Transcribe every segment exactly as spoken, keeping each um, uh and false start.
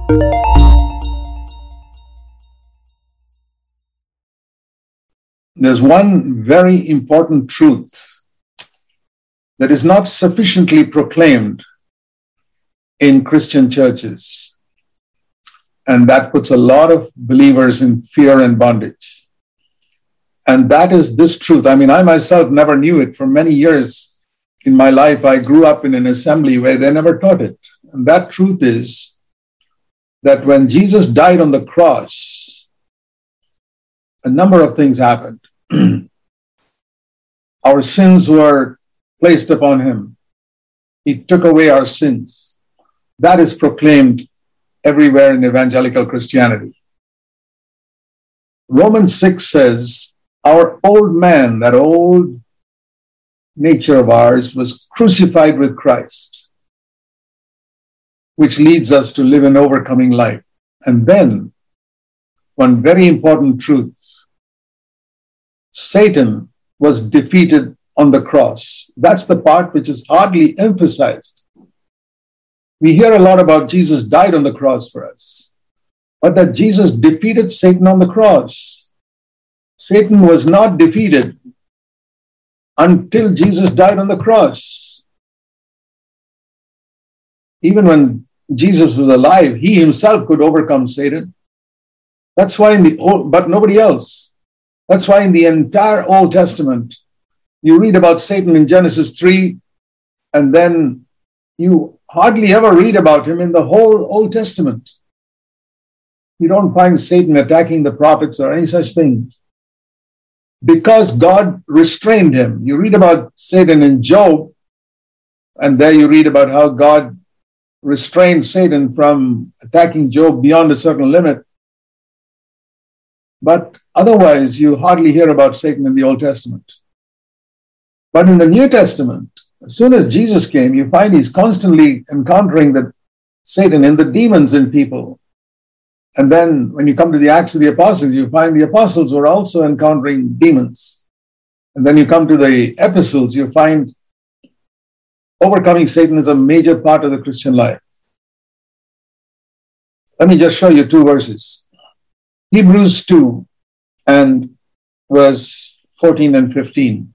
There's one very important truth that is not sufficiently proclaimed in Christian churches, and that puts a lot of believers in fear and bondage. And that is this truth. I mean, I myself never knew it. For many years in my life, I grew up in an assembly where they never taught it. And that truth is that when Jesus died on the cross, a number of things happened. Our sins were placed upon him. He took away our sins. That is proclaimed everywhere in evangelical Christianity. Romans six says, our old man, that old nature of ours, was crucified with Christ, which leads us to live an overcoming life. And then, one very important truth, Satan was defeated on the cross. That's the part which is hardly emphasized. We hear a lot about Jesus died on the cross for us, but that Jesus defeated Satan on the cross. Satan was not defeated until Jesus died on the cross. Even when Jesus was alive, he himself could overcome Satan. That's why in the old, but nobody else. That's why in the entire Old Testament, you read about Satan in Genesis three, and then you hardly ever read about him in the whole Old Testament. You don't find Satan attacking the prophets or any such thing, because God restrained him. You read about Satan in Job, and there you read about how God restrained Satan from attacking Job beyond a certain limit. But otherwise, you hardly hear about Satan in the Old Testament. But in the New Testament, as soon as Jesus came, you find he's constantly encountering the Satan in the demons in people. And then when you come to the Acts of the Apostles, you find the apostles were also encountering demons. And then you come to the epistles, you find overcoming Satan is a major part of the Christian life. Let me just show you two verses. Hebrews two and verse fourteen and fifteen.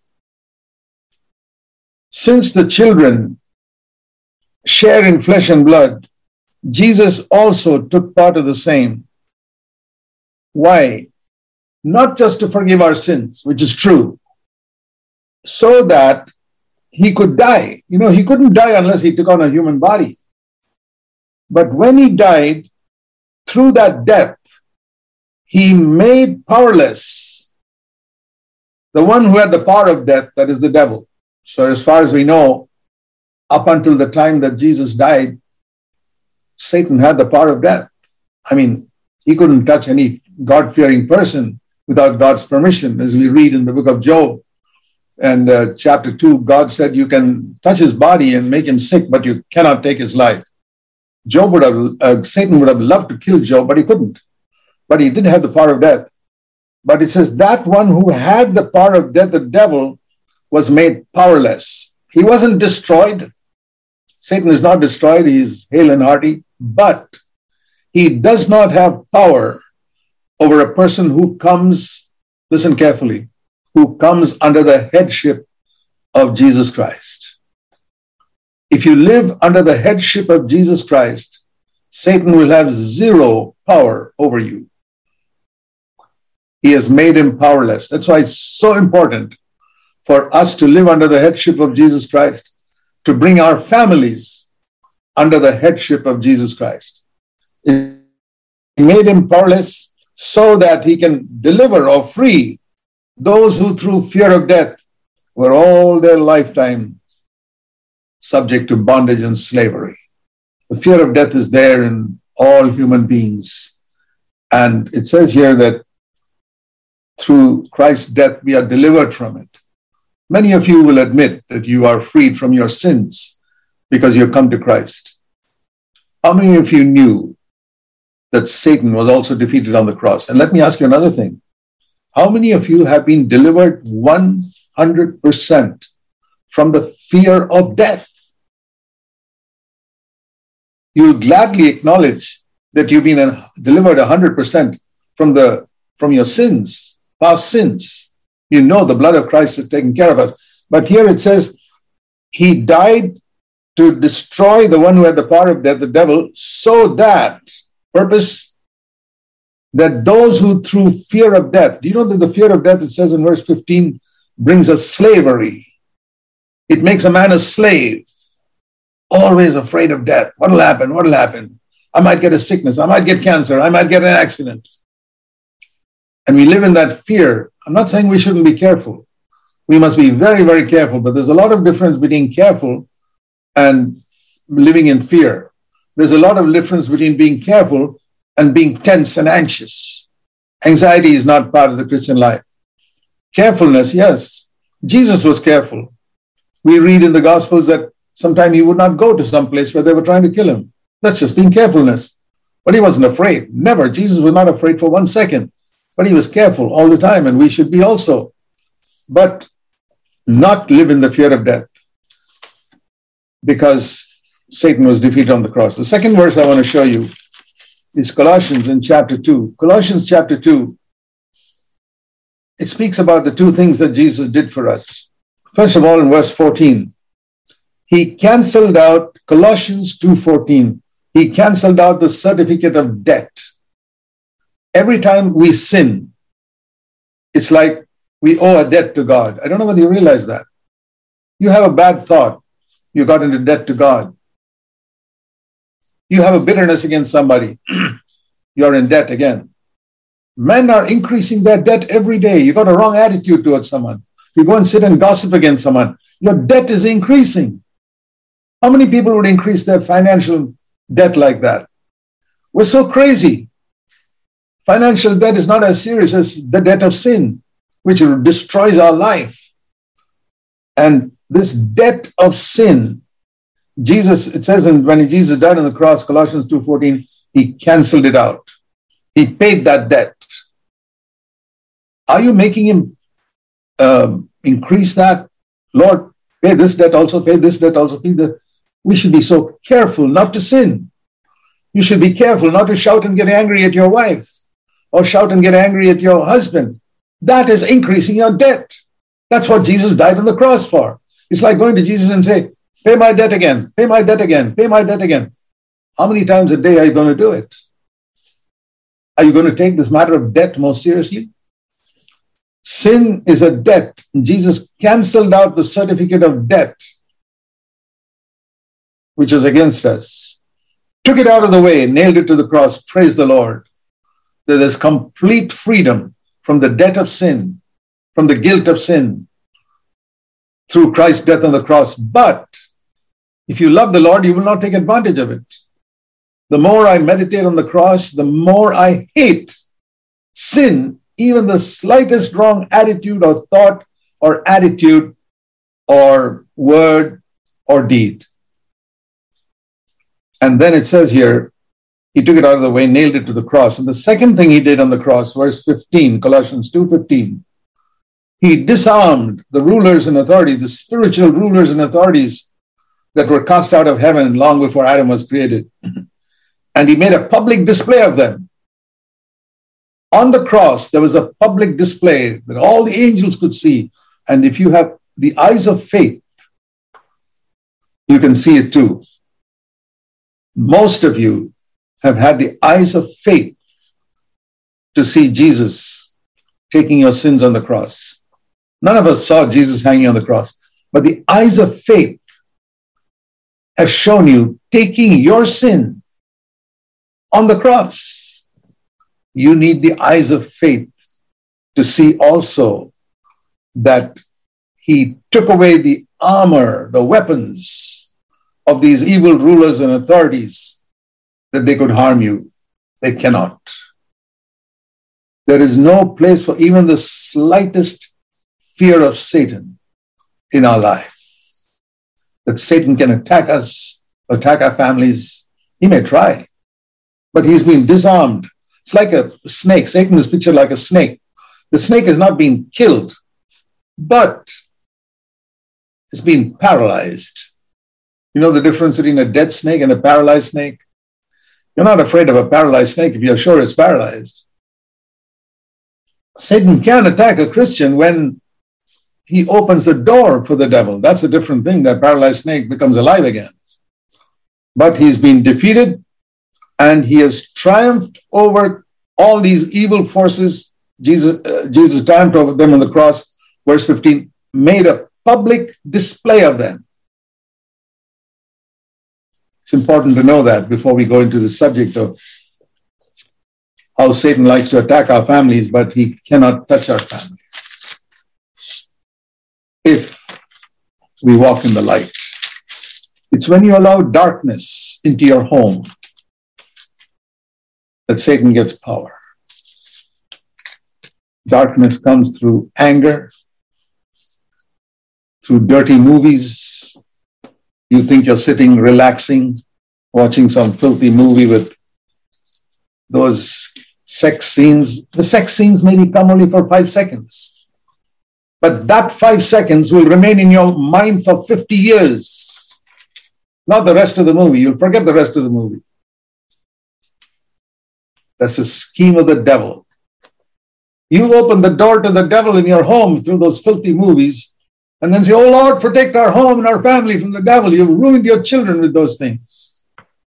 Since the children share in flesh and blood, Jesus also took part of the same. Why? Not just to forgive our sins, which is true, so that he could die. You know, he couldn't die unless he took on a human body. But when he died, through that death, he made powerless the one who had the power of death, that is the devil. So as far as we know, up until the time that Jesus died, Satan had the power of death. I mean, he couldn't touch any God-fearing person without God's permission. As we read in the book of Job and uh, chapter two, God said you can touch his body and make him sick, but you cannot take his life. Job would have, uh, Satan would have loved to kill Job, but he couldn't. But he did have the power of death. But it says that one who had the power of death, the devil, was made powerless. He wasn't destroyed. Satan is not destroyed. He is hale and hearty. But he does not have power over a person who comes, listen carefully, who comes under the headship of Jesus Christ. If you live under the headship of Jesus Christ, Satan will have zero power over you. He has made him powerless. That's why it's so important for us to live under the headship of Jesus Christ, to bring our families under the headship of Jesus Christ. He made him powerless so that he can deliver or free those who through fear of death were all their lifetime subject to bondage and slavery. The fear of death is there in all human beings. And it says here that through Christ's death, we are delivered from it. Many of you will admit that you are freed from your sins because you have come to Christ. How many of you knew that Satan was also defeated on the cross? And let me ask you another thing. How many of you have been delivered one hundred percent from the fear of death? You will gladly acknowledge that you've been uh, delivered one hundred percent from the from your sins, past sins. You know the blood of Christ has taken care of us. But here it says, he died to destroy the one who had the power of death, the devil, so that, purpose, that those who through fear of death, do you know that the fear of death, it says in verse fifteen, brings us slavery. It makes a man a slave, always afraid of death. What'll happen? What'll happen? I might get a sickness. I might get cancer. I might get an accident. And we live in that fear. I'm not saying we shouldn't be careful. We must be very, very careful. But there's a lot of difference between careful and living in fear. There's a lot of difference between being careful and being tense and anxious. Anxiety is not part of the Christian life. Carefulness, yes. Jesus was careful. We read in the Gospels that sometimes he would not go to some place where they were trying to kill him. That's just being carefulness. But he wasn't afraid. Never. Jesus was not afraid for one second. But he was careful all the time, and we should be also. But not live in the fear of death, because Satan was defeated on the cross. The second verse I want to show you is Colossians in chapter two. Colossians chapter two, it speaks about the two things that Jesus did for us. First of all, in verse fourteen, he canceled out, Colossians two fourteen, he canceled out the certificate of debt. Every time we sin, it's like we owe a debt to God. I don't know whether you realize that. You have a bad thought, you got into debt to God. You have a bitterness against somebody, you're in debt again. Men are increasing their debt every day. You got a wrong attitude towards someone. You go and sit and gossip against someone. Your debt is increasing. How many people would increase their financial debt like that? We're so crazy. Financial debt is not as serious as the debt of sin, which destroys our life. And this debt of sin, Jesus, it says in, when Jesus died on the cross, Colossians two fourteen, he canceled it out. He paid that debt. Are you making him um, increase that? Lord, pay this debt also, pay this debt also, pay the. We should be so careful not to sin. You should be careful not to shout and get angry at your wife, or shout and get angry at your husband. That is increasing your debt. That's what Jesus died on the cross for. It's like going to Jesus and say, pay my debt again, pay my debt again, pay my debt again. How many times a day are you going to do it? Are you going to take this matter of debt more seriously? Sin is a debt. Jesus canceled out the certificate of debt, which is against us. Took it out of the way, nailed it to the cross. Praise the Lord. That there's complete freedom from the debt of sin, from the guilt of sin, through Christ's death on the cross. But if you love the Lord, you will not take advantage of it. The more I meditate on the cross, the more I hate sin, even the slightest wrong attitude or thought or attitude or word or deed. And then it says here, he took it out of the way, nailed it to the cross. And the second thing he did on the cross, verse fifteen, Colossians two fifteen, he disarmed the rulers and authorities, the spiritual rulers and authorities that were cast out of heaven long before Adam was created. And he made a public display of them. On the cross, there was a public display that all the angels could see. And if you have the eyes of faith, you can see it too. Most of you have had the eyes of faith to see Jesus taking your sins on the cross. None of us saw Jesus hanging on the cross, but the eyes of faith have shown you taking your sin on the cross. You need the eyes of faith to see also that he took away the armor, the weapons of these evil rulers and authorities, that they could harm you. They cannot. There is no place for even the slightest fear of Satan in our life. That Satan can attack us, attack our families. He may try, but he's been disarmed. It's like a snake. Satan is pictured like a snake. The snake is not being killed, but it's being paralyzed. You know the difference between a dead snake and a paralyzed snake? You're not afraid of a paralyzed snake if you're sure it's paralyzed. Satan can attack a Christian when he opens the door for the devil. That's a different thing. That paralyzed snake becomes alive again. But he's been defeated and he has triumphed over all these evil forces. Jesus, uh, Jesus triumphed over them on the cross. Verse fifteen, made a public display of them. It's important to know that before we go into the subject of how Satan likes to attack our families, but he cannot touch our families if we walk in the light. It's when you allow darkness into your home that Satan gets power. Darkness comes through anger, through dirty movies. You think you're sitting relaxing, watching some filthy movie with those sex scenes. The sex scenes maybe come only for five seconds. But that five seconds will remain in your mind for fifty years. Not the rest of the movie. You'll forget the rest of the movie. That's a scheme of the devil. You open the door to the devil in your home through those filthy movies and then say, oh Lord, protect our home and our family from the devil. You've ruined your children with those things.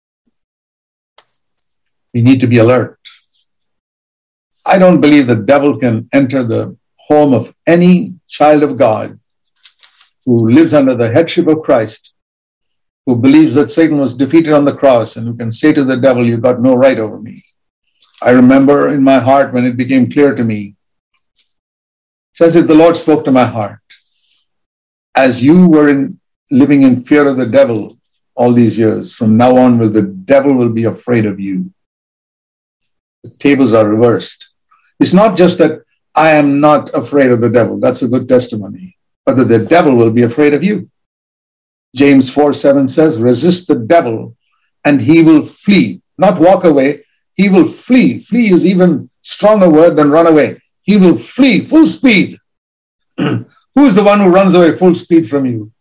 We need to be alert. I don't believe the devil can enter the home of any child of God who lives under the headship of Christ, who believes that Satan was defeated on the cross and who can say to the devil, you've got no right over me. I remember in my heart when it became clear to me, it's as if the Lord spoke to my heart. As you were in, living in fear of the devil all these years, from now on, will the devil will be afraid of you. The tables are reversed. It's not just that I am not afraid of the devil. That's a good testimony. But that the devil will be afraid of you. James four seven says, resist the devil and he will flee. Not walk away. He will flee. Flee is even stronger word than run away. He will flee full speed. Who is the one who runs away full speed from you?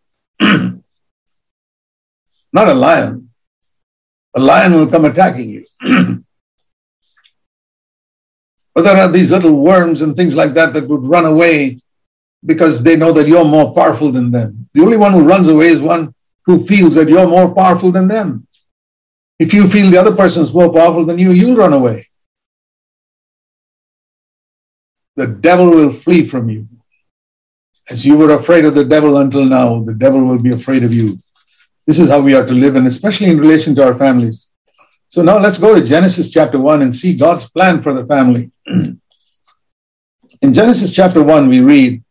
Not a lion. A lion will come attacking you. But there are these little worms and things like that that would run away because they know that you're more powerful than them. The only one who runs away is one who feels that you're more powerful than them. If you feel the other person is more powerful than you, you'll run away. The devil will flee from you. As you were afraid of the devil until now, the devil will be afraid of you. This is how we are to live, and especially in relation to our families. So now let's go to Genesis chapter one and see God's plan for the family. In Genesis chapter one, we read,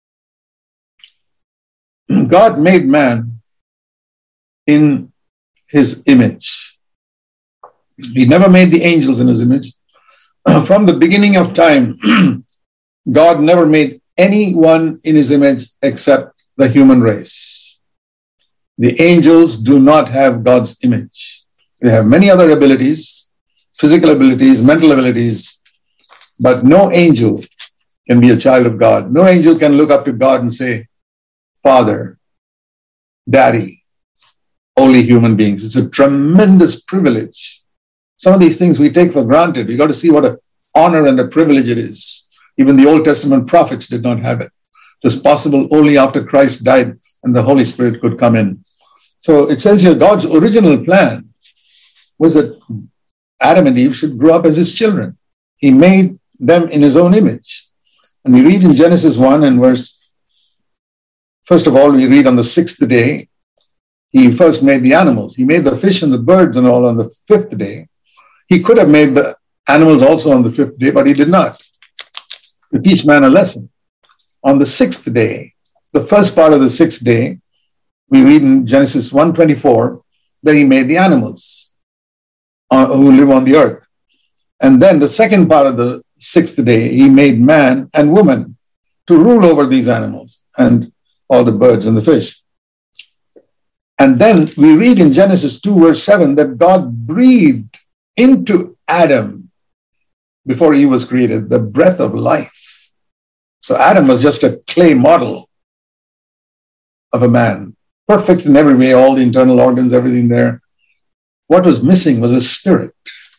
God made man in his image. He never made the angels in his image. From the beginning of time, God never made anyone in his image except the human race. The angels do not have God's image. They have many other abilities, physical abilities, mental abilities, but no angel can be a child of God. No angel can look up to God and say, Father, Daddy, only human beings. It's a tremendous privilege. Some of these things we take for granted. We got to see what an honor and a privilege it is. Even the Old Testament prophets did not have it. It was possible only after Christ died and the Holy Spirit could come in. So it says here, God's original plan was that Adam and Eve should grow up as his children. He made them in his own image. And we read in Genesis one and verse, first of all, we read on the sixth day, he first made the animals. He made the fish and the birds and all on the fifth day. He could have made the animals also on the fifth day, but he did not. To teach man a lesson. On the sixth day, the first part of the sixth day, we read in Genesis one twenty-four that he made the animals uh, who live on the earth. And then the second part of the sixth day, he made man and woman to rule over these animals and all the birds and the fish. And then we read in Genesis two verse seven that God breathed into Adam before he was created, the breath of life. So Adam was just a clay model of a man, perfect in every way, all the internal organs, everything there. what was missing was a spirit.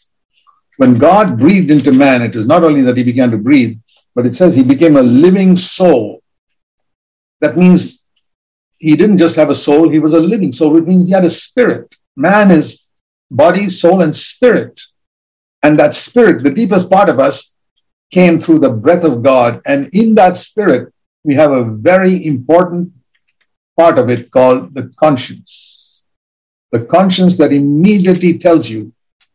When God breathed into man, it is not only that he began to breathe, but it says he became a living soul. That means he didn't just have a soul, he was a living soul, which means he had a spirit. Man is body, soul, and spirit. And that spirit, the deepest part of us, came through the breath of God. And in that spirit, we have a very important part of it called the conscience. The conscience that immediately tells you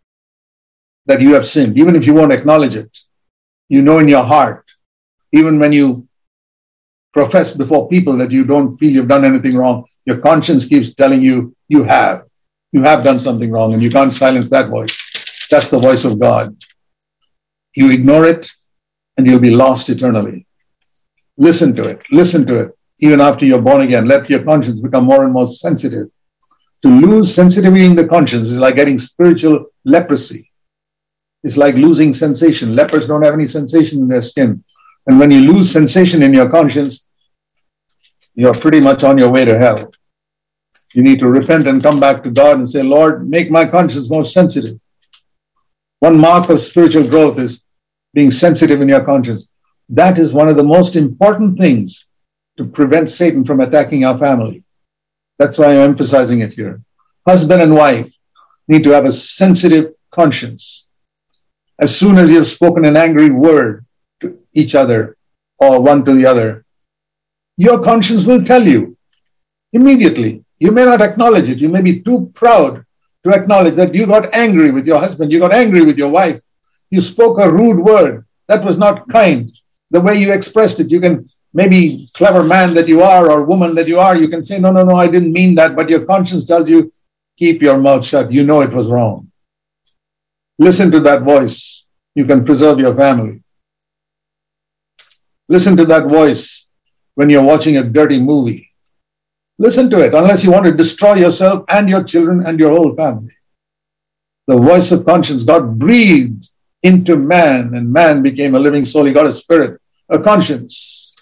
that you have sinned, even if you won't acknowledge it. You know in your heart, even when you profess before people that you don't feel you've done anything wrong, your conscience keeps telling you, you have. You have done something wrong, and you can't silence that voice. That's the voice of God. You ignore it, and you'll be lost eternally. Listen to it. Listen to it. Even after you're born again, let your conscience become more and more sensitive. To lose sensitivity in the conscience is like getting spiritual leprosy. It's like losing sensation. Lepers don't have any sensation in their skin. And when you lose sensation in your conscience, you're pretty much on your way to hell. You need to repent and come back to God and say, Lord, make my conscience more sensitive. One mark of spiritual growth is being sensitive in your conscience. That is one of the most important things to prevent Satan from attacking our family. That's why I'm emphasizing it here. Husband and wife need to have a sensitive conscience. As soon as you have spoken an angry word to each other or one to the other, your conscience will tell you immediately. You may not acknowledge it. You may be too proud to acknowledge that you got angry with your husband. You got angry with your wife. You spoke a rude word. That was not kind. The way you expressed it, you can, maybe clever man that you are or woman that you are, you can say, no, no, no, I didn't mean that. But your conscience tells you, keep your mouth shut. You know it was wrong. Listen to that voice. You can preserve your family. Listen to that voice when you're watching a dirty movie. Listen to it, unless you want to destroy yourself and your children and your whole family. The voice of conscience, God breathed into man, and man became a living soul. He got a spirit, a conscience.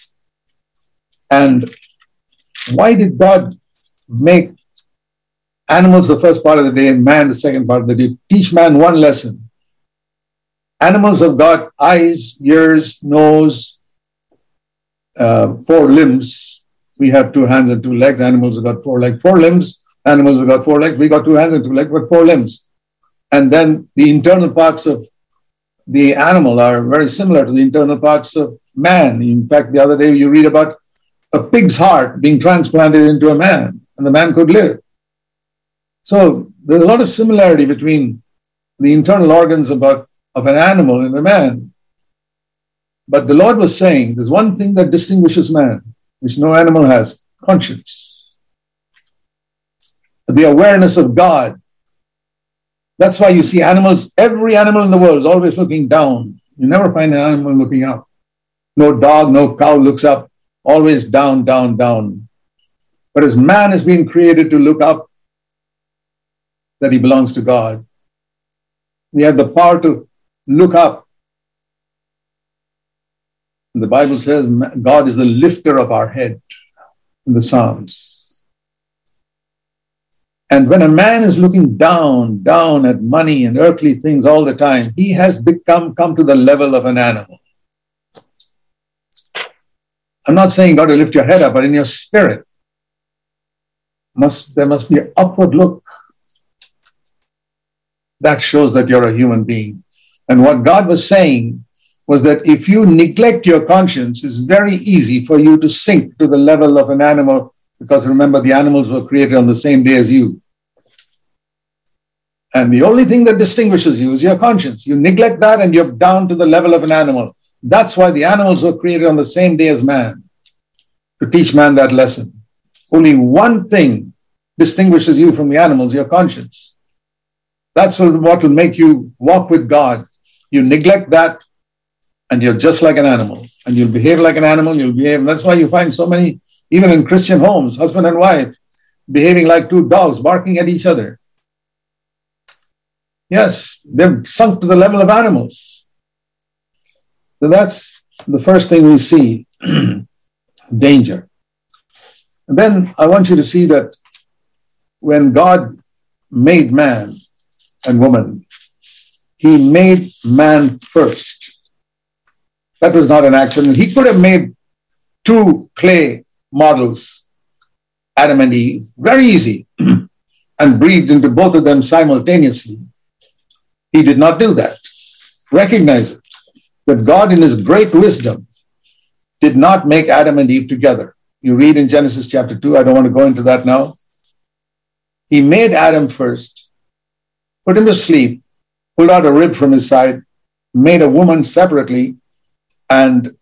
And why did God make animals the first part of the day and man the second part of the day? Teach man one lesson. Animals have got eyes, ears, nose, uh, four limbs. We have two hands and two legs. Animals have got four legs, four limbs. Animals have got four legs. We got two hands and two legs, but four limbs. And then the internal parts of the animal are very similar to the internal parts of man. In fact, the other day you read about a pig's heart being transplanted into a man, and the man could live. So there's a lot of similarity between the internal organs about, of an animal and a man. But the Lord was saying, there's one thing that distinguishes man, which no animal has: conscience. The awareness of God. That's why you see animals, every animal in the world is always looking down. You never find an animal looking up. No dog, no cow looks up, always down, down, down. But as man has been created to look up, that he belongs to God. We have the power to look up. The Bible says God is the lifter of our head in the Psalms. And when a man is looking down, down at money and earthly things all the time, he has become, come to the level of an animal. I'm not saying God to lift your head up, but in your spirit, must there must be an upward look. That shows that you're a human being. And what God was saying was that if you neglect your conscience, it's very easy for you to sink to the level of an animal, because remember, the animals were created on the same day as you. And the only thing that distinguishes you is your conscience. You neglect that and you're down to the level of an animal. That's why the animals were created on the same day as man, to teach man that lesson. Only one thing distinguishes you from the animals, your conscience. That's what will make you walk with God. You neglect that and you're just like an animal. And you'll behave like an animal, you'll behave. And that's why you find so many, even in Christian homes, husband and wife, behaving like two dogs, barking at each other. Yes, they've sunk to the level of animals. So that's the first thing we see, danger. And then I want you to see that when God made man and woman, he made man first. That was not an accident. He could have made two clay models, Adam and Eve, very easy, and breathed into both of them simultaneously. He did not do that. Recognize it, that God in his great wisdom did not make Adam and Eve together. You read in Genesis chapter two, I don't want to go into that now. He made Adam first, put him to sleep, pulled out a rib from his side, made a woman separately, and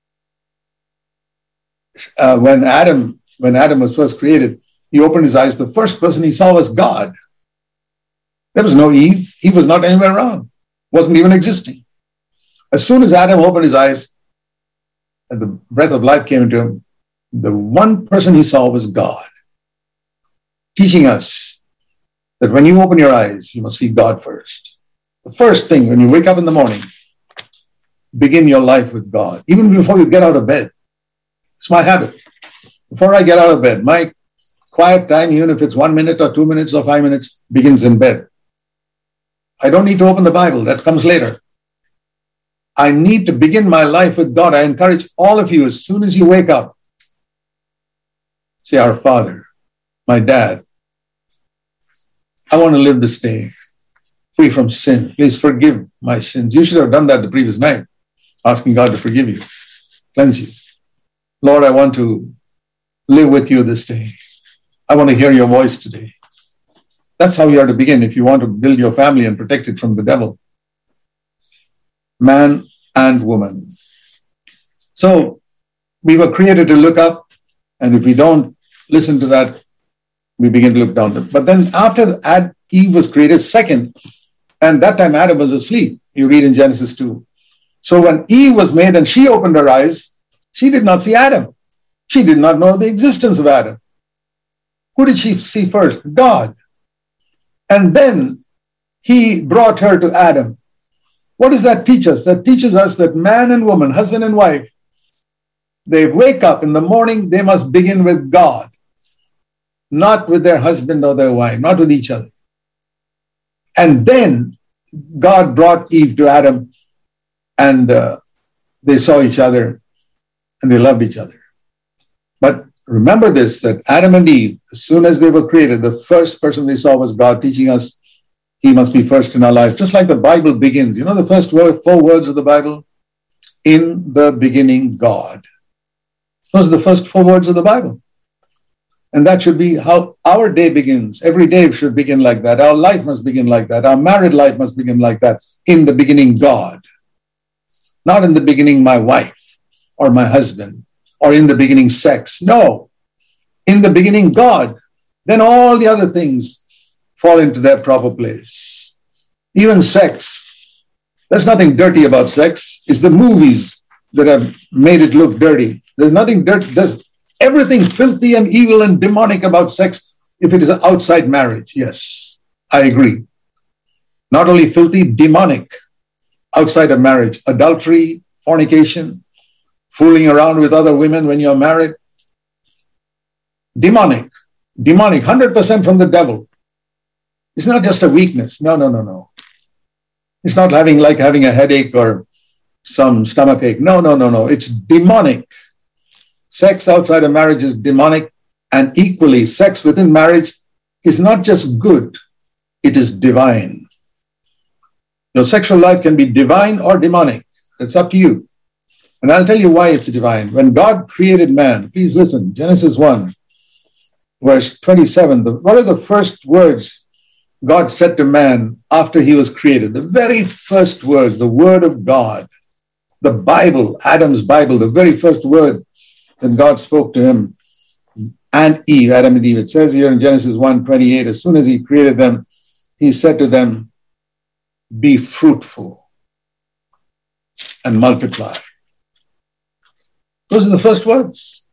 uh, when Adam when Adam was first created, he opened his eyes. The first person he saw was God. There was no Eve. Eve was not anywhere around, wasn't even existing. As soon as Adam opened his eyes and the breath of life came into him, the one person he saw was God, teaching us that when you open your eyes, you must see God first. The first thing when you wake up in the morning, begin your life with God, even before you get out of bed. It's my habit. Before I get out of bed, my quiet time, even if it's one minute or two minutes or five minutes, begins in bed. I don't need to open the Bible. That comes later. I need to begin my life with God. I encourage all of you, as soon as you wake up, say, Our Father, my Dad, I want to live this day free from sin. Please forgive my sins. You should have done that the previous night, asking God to forgive you, cleanse you. Lord, I want to live with you this day. I want to hear your voice today. That's how you are to begin if you want to build your family and protect it from the devil. Man and woman. So we were created to look up, and if we don't listen to that, we begin to look down. But then after Eve was created second, and that time Adam was asleep, you read in Genesis two. So when Eve was made and she opened her eyes, she did not see Adam. She did not know the existence of Adam. Who did she see first? God. And then he brought her to Adam. What does that teach us? That teaches us that man and woman, husband and wife, they wake up in the morning, they must begin with God, not with their husband or their wife, not with each other. And then God brought Eve to Adam, and uh, they saw each other and they loved each other. But remember this, that Adam and Eve, as soon as they were created, the first person they saw was God, teaching us he must be first in our life. Just like the Bible begins. You know the first word, four words of the Bible? In the beginning, God. Those are the first four words of the Bible. And that should be how our day begins. Every day should begin like that. Our life must begin like that. Our married life must begin like that. In the beginning, God. Not in the beginning, my wife or my husband, or in the beginning, sex. No. In the beginning, God. Then all the other things fall into their proper place. Even sex. There's nothing dirty about sex. It's the movies that have made it look dirty. There's nothing dirty. There's everything filthy and evil and demonic about sex if it is outside marriage. Yes, I agree. Not only filthy, demonic outside of marriage. Adultery, fornication, fooling around with other women when you're married. Demonic. Demonic. one hundred percent from the devil. It's not just a weakness. No, no, no, no. It's not having like having a headache or some stomach ache. No, no, no, no. It's demonic. Sex outside of marriage is demonic, and equally, sex within marriage is not just good, it is divine. Your sexual life can be divine or demonic. It's up to you. And I'll tell you why it's divine. When God created man, please listen, Genesis one, verse twenty-seven, the, what are the first words God said to man after he was created? The very first word, the word of God, the Bible, Adam's Bible, the very first word that God spoke to him and Eve, Adam and Eve. It says here in Genesis one twenty-eight, as soon as he created them, he said to them, be fruitful and multiply. Those are the first words.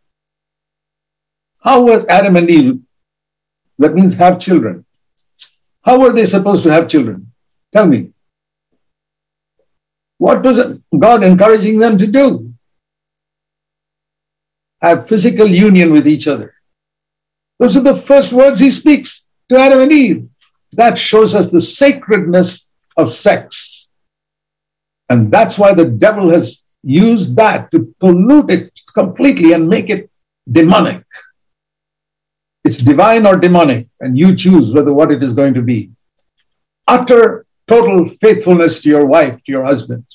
How was Adam and Eve, that means have children, how were they supposed to have children? Tell me. What was God encouraging them to do? Have physical union with each other. Those are the first words he speaks to Adam and Eve. That shows us the sacredness of sex. And that's why the devil has used that to pollute it completely and make it demonic. It's divine or demonic, and you choose whether what it is going to be. Utter, total faithfulness to your wife, to your husband.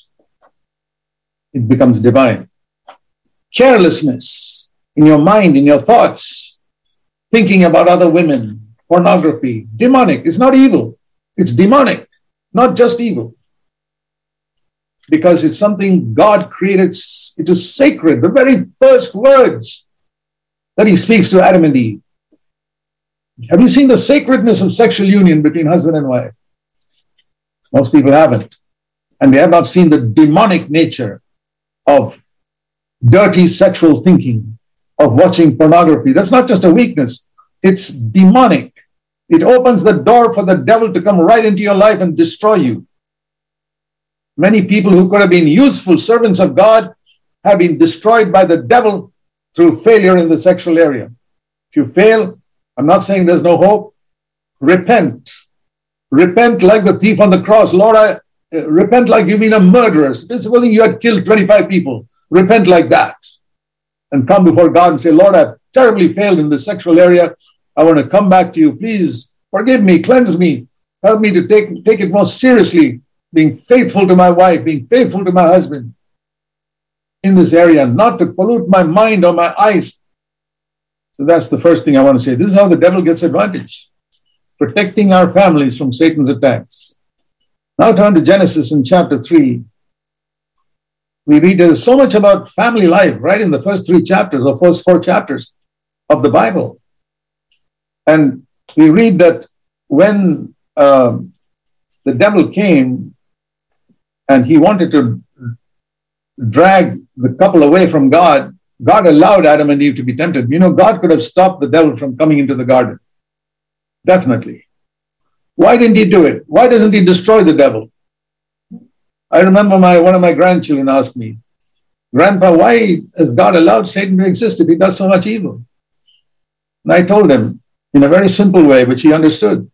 It becomes divine. Carelessness in your mind, in your thoughts, thinking about other women, pornography, demonic. It's not evil. It's demonic, not just evil. Because it's something God created. It is sacred. The very first words that he speaks to Adam and Eve. Have you seen the sacredness of sexual union between husband and wife? Most people haven't. And they have not seen the demonic nature of dirty sexual thinking, of watching pornography. That's not just a weakness. It's demonic. It opens the door for the devil to come right into your life and destroy you. Many people who could have been useful servants of God have been destroyed by the devil through failure in the sexual area. If you fail, I'm not saying there's no hope. Repent. Repent like the thief on the cross. Lord, I uh, repent like you've been a murderer. Supposing you had killed twenty-five people. Repent like that. And come before God and say, Lord, I've terribly failed in the sexual area. I want to come back to you. Please forgive me, cleanse me. Help me to take, take it more seriously. Being faithful to my wife, being faithful to my husband in this area, not to pollute my mind or my eyes. So that's the first thing I want to say. This is how the devil gets advantage. Protecting our families from Satan's attacks. Now turn to Genesis in chapter three. We read there's so much about family life right in the first three chapters or first four chapters of the Bible. And we read that when uh, the devil came and he wanted to drag the couple away from God, God allowed Adam and Eve to be tempted. You know, God could have stopped the devil from coming into the garden. Definitely. Why didn't he do it? Why doesn't he destroy the devil? I remember my one of my grandchildren asked me, Grandpa, why has God allowed Satan to exist if he does so much evil? And I told him in a very simple way, which he understood.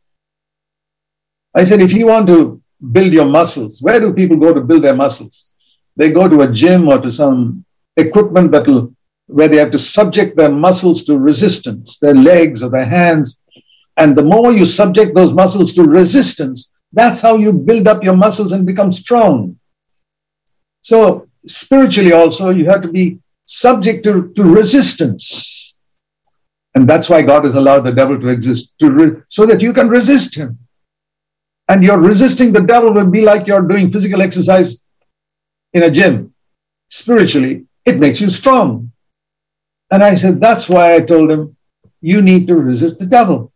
I said, if you want to build your muscles, where do people go to build their muscles? They go to a gym or to some equipment that will, where they have to subject their muscles to resistance, their legs or their hands. And the more you subject those muscles to resistance, that's how you build up your muscles and become strong. So spiritually also, you have to be subject to, to resistance. And that's why God has allowed the devil to exist, to re- so that you can resist him. And you're resisting the devil will be like you're doing physical exercise in a gym. Spiritually, it makes you strong. And I said, that's why I told him, you need to resist the devil.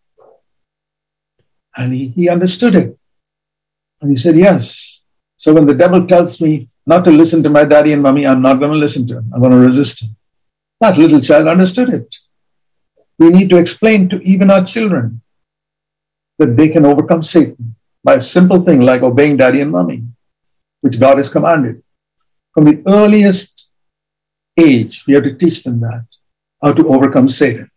And he, he understood it. And he said, yes. So when the devil tells me not to listen to my daddy and mommy, I'm not going to listen to him. I'm going to resist him. That little child understood it. We need to explain to even our children that they can overcome Satan by a simple thing like obeying daddy and mommy, which God has commanded. From the earliest age, we have to teach them that, how to overcome Satan.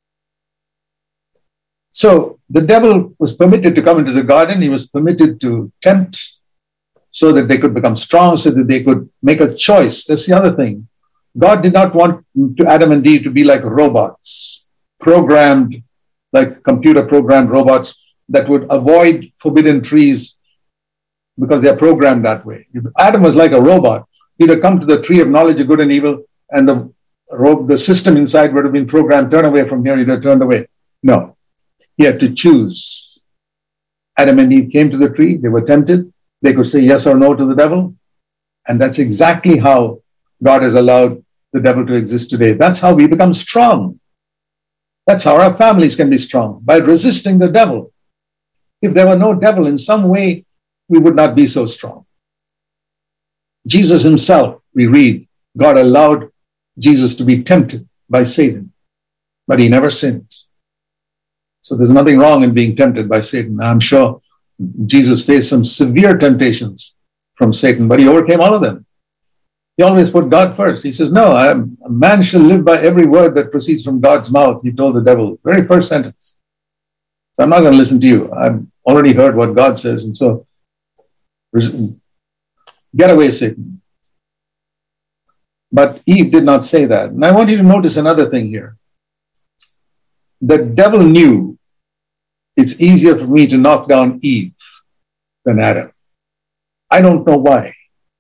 So the devil was permitted to come into the garden. He was permitted to tempt so that they could become strong, so that they could make a choice. That's the other thing. God did not want to Adam and Eve to be like robots, programmed, like computer programmed robots that would avoid forbidden trees because they're programmed that way. If Adam was like a robot, he'd have come to the tree of knowledge of good and evil, and the, the system inside would have been programmed, turn away from here, he'd have turned away. No. He had to choose. Adam and Eve came to the tree. They were tempted. They could say yes or no to the devil. And that's exactly how God has allowed the devil to exist today. That's how we become strong. That's how our families can be strong, by resisting the devil. If there were no devil, in some way, we would not be so strong. Jesus himself, we read, God allowed Jesus to be tempted by Satan, but he never sinned. So there's nothing wrong in being tempted by Satan. I'm sure Jesus faced some severe temptations from Satan, but he overcame all of them. He always put God first. He says, no, I am, a man shall live by every word that proceeds from God's mouth, he told the devil. Very first sentence. So I'm not going to listen to you. I'm, already heard what God says, and so get away, Satan. But Eve did not say that. And I want you to notice another thing here. The devil knew it's easier for me to knock down Eve than Adam. I don't know why.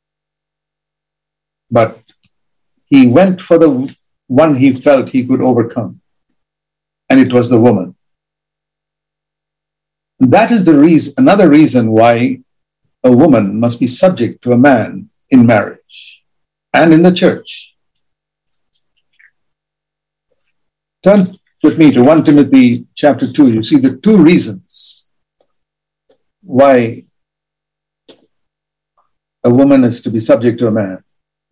But he went for the one he felt he could overcome. And it was the woman. That is the reason, another reason why a woman must be subject to a man in marriage and in the church. Turn with me to First Timothy chapter two. You see the two reasons why a woman is to be subject to a man.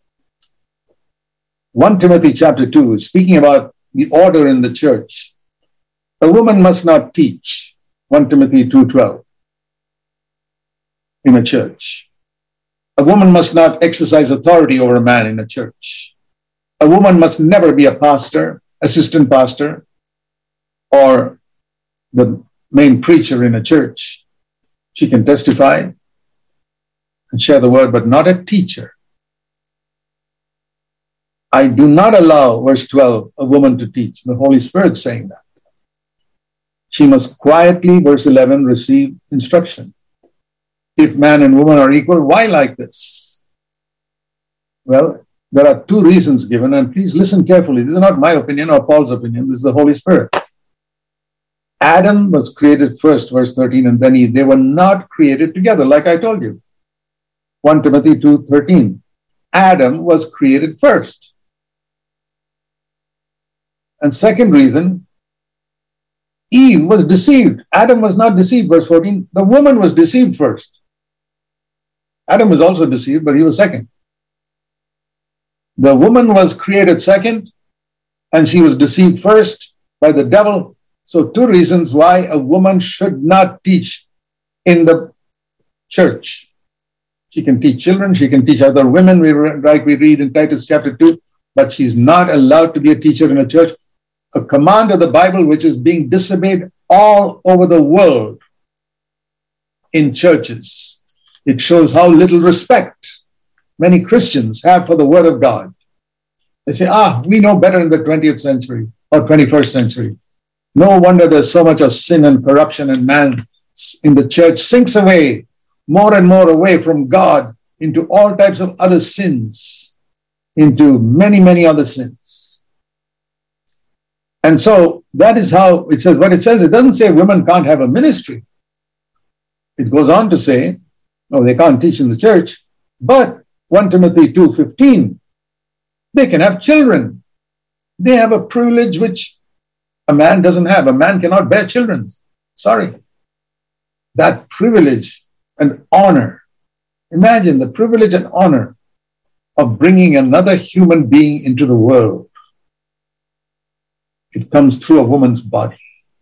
First Timothy chapter two is speaking about the order in the church. A woman must not teach. First Timothy two twelve in a church. A woman must not exercise authority over a man in a church. A woman must never be a pastor, assistant pastor, or the main preacher in a church. She can testify and share the word, but not a teacher. I do not allow, verse twelve, a woman to teach. The Holy Spirit saying that. She must quietly, verse eleven, receive instruction. If man and woman are equal, why like this? Well, there are two reasons given, and please listen carefully. These are not my opinion or Paul's opinion. This is the Holy Spirit. Adam was created first, verse thirteen, and then Eve. They were not created together, like I told you. First Timothy two thirteen. Adam was created first. And second reason, Eve was deceived. Adam was not deceived, verse fourteen. The woman was deceived first. Adam was also deceived, but he was second. The woman was created second, and she was deceived first by the devil. So two reasons why a woman should not teach in the church. She can teach children, she can teach other women, like we read in Titus chapter two, but she's not allowed to be a teacher in a church. A command of the Bible which is being disobeyed all over the world in churches. It shows how little respect many Christians have for the Word of God. They say, ah, we know better in the twentieth century or twenty-first century. No wonder there's so much of sin and corruption, and man in the church sinks away, more and more away from God into all types of other sins, into many, many other sins. And so that is how it says, what it says, it doesn't say women can't have a ministry. It goes on to say, no, they can't teach in the church, but First Timothy two fifteen, they can have children. They have a privilege which a man doesn't have. A man cannot bear children. Sorry. That privilege and honor. Imagine the privilege and honor of bringing another human being into the world. It comes through a woman's body.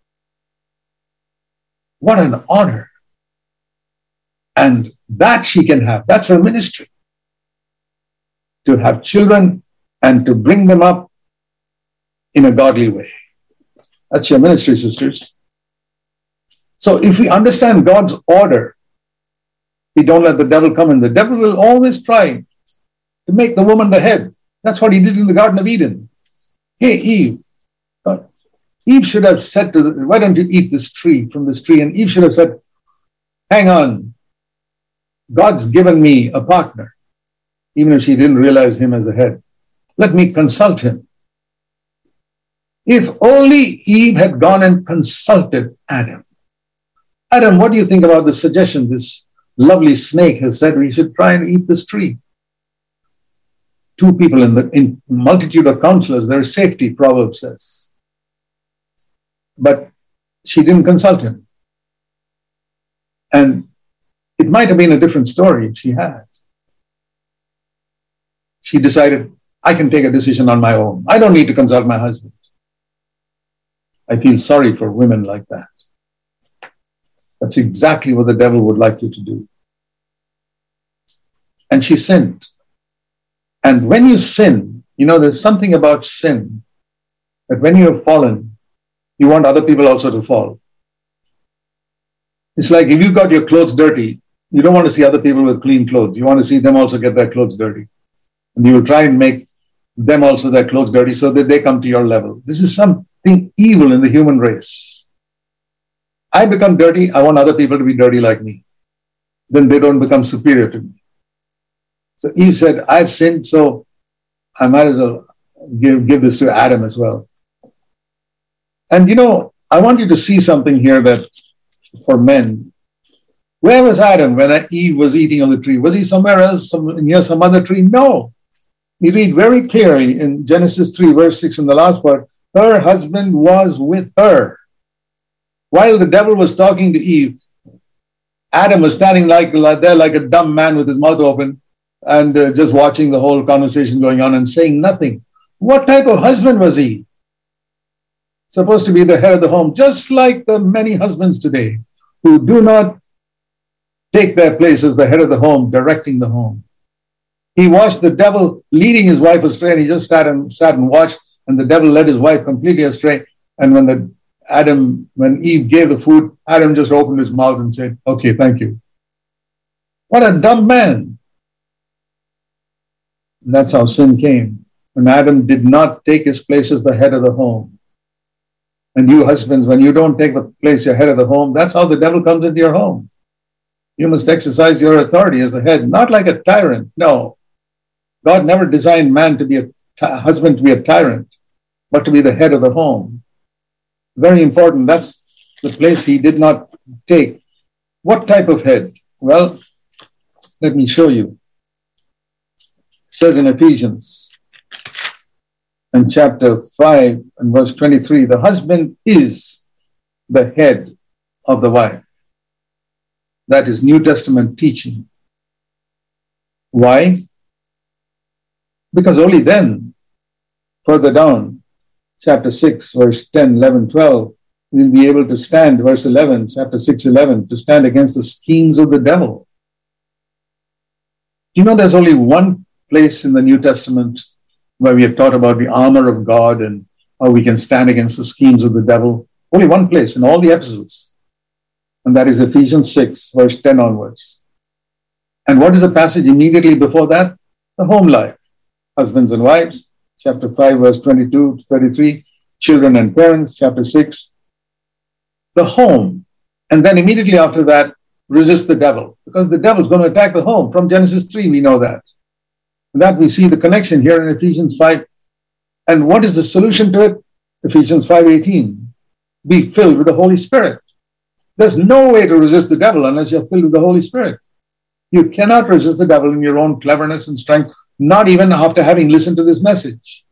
What an honor. And that she can have. That's her ministry. To have children and to bring them up in a godly way. That's your ministry, sisters. So if we understand God's order, we don't let the devil come in. The devil will always try to make the woman the head. That's what he did in the Garden of Eden. Hey, Eve. Eve should have said to the, why don't you eat this tree from this tree? And Eve should have said, hang on. God's given me a partner, even if she didn't realize him as a head. Let me consult him. If only Eve had gone and consulted Adam. Adam, what do you think about the suggestion this lovely snake has said we should try and eat this tree? Two people in the in multitude of counselors, there is safety, Proverbs says. But she didn't consult him. And it might have been a different story if she had. She decided, I can take a decision on my own. I don't need to consult my husband. I feel sorry for women like that. That's exactly what the devil would like you to do. And she sinned. And when you sin, you know, there's something about sin that when you have fallen, you want other people also to fall. It's like if you got your clothes dirty, you don't want to see other people with clean clothes. You want to see them also get their clothes dirty. And you will try and make them also their clothes dirty so that they come to your level. This is something evil in the human race. I become dirty, I want other people to be dirty like me. Then they don't become superior to me. So Eve said, I've sinned, so I might as well give, give this to Adam as well. And you know, I want you to see something here that for men, where was Adam when Eve was eating on the tree? Was he somewhere else, some, near some other tree? No. We read very clearly in Genesis three, verse six, in the last part, her husband was with her. While the devil was talking to Eve, Adam was standing like, like there like a dumb man with his mouth open and uh, just watching the whole conversation going on and saying nothing. What type of husband was he? Supposed to be the head of the home, just like the many husbands today who do not take their place as the head of the home, directing the home. He watched the devil leading his wife astray, and he just sat and sat and watched, and the devil led his wife completely astray. And when the Adam, when Eve gave the food, Adam just opened his mouth and said, okay, thank you. What a dumb man. And that's how sin came. When Adam did not take his place as the head of the home. And you husbands, when you don't take the place you're head of the home, that's how the devil comes into your home. You must exercise your authority as a head, not like a tyrant. No. God never designed man to be a t- husband to be a tyrant, but to be the head of the home. Very important. That's the place he did not take. What type of head? Well, let me show you. It says in Ephesians, in chapter five and verse twenty-three, the husband is the head of the wife. That is New Testament teaching. Why? Because only then, further down, chapter six, verse ten, eleven, twelve, we'll be able to stand, verse eleven, chapter six, eleven, to stand against the schemes of the devil. You know, there's only one place in the New Testament where we have taught about the armor of God and how we can stand against the schemes of the devil. Only one place in all the epistles. And that is Ephesians six, verse ten onwards. And what is the passage immediately before that? The home life. Husbands and wives, chapter five, verse twenty-two to thirty-three. Children and parents, chapter six. The home. And then immediately after that, resist the devil. Because the devil is going to attack the home. From Genesis three, we know that. And that we see the connection here in Ephesians five. And what is the solution to it? Ephesians five eighteen. Be filled with the Holy Spirit. There's no way to resist the devil unless you're filled with the Holy Spirit. You cannot resist the devil in your own cleverness and strength, not even after having listened to this message.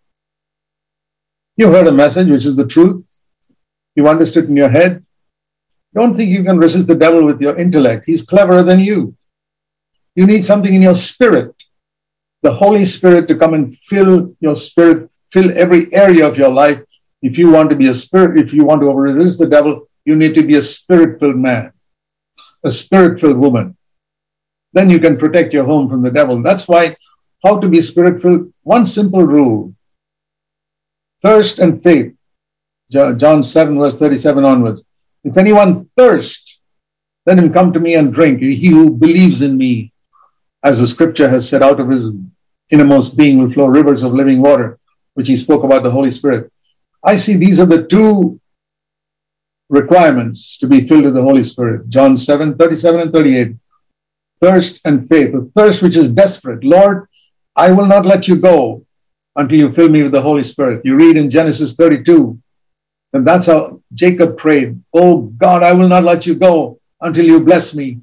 You heard a message which is the truth. You understood in your head. Don't think you can resist the devil with your intellect. He's cleverer than you. You need something in your spirit. The Holy Spirit to come and fill your spirit, fill every area of your life. If you want to be a spirit, if you want to resist the devil, you need to be a spirit-filled man, a spirit-filled woman. Then you can protect your home from the devil. That's why, how to be spirit-filled, one simple rule. Thirst and faith. John seven, verse thirty-seven onwards. If anyone thirst, let him come to me and drink. He who believes in me, as the scripture has said, out of his innermost being will flow rivers of living water, which he spoke about the Holy Spirit. I see these are the two requirements to be filled with the Holy Spirit. John seven, thirty-seven and thirty-eight. Thirst and faith. A thirst which is desperate. Lord, I will not let you go until you fill me with the Holy Spirit. You read in Genesis thirty-two. And that's how Jacob prayed. Oh God, I will not let you go until you bless me.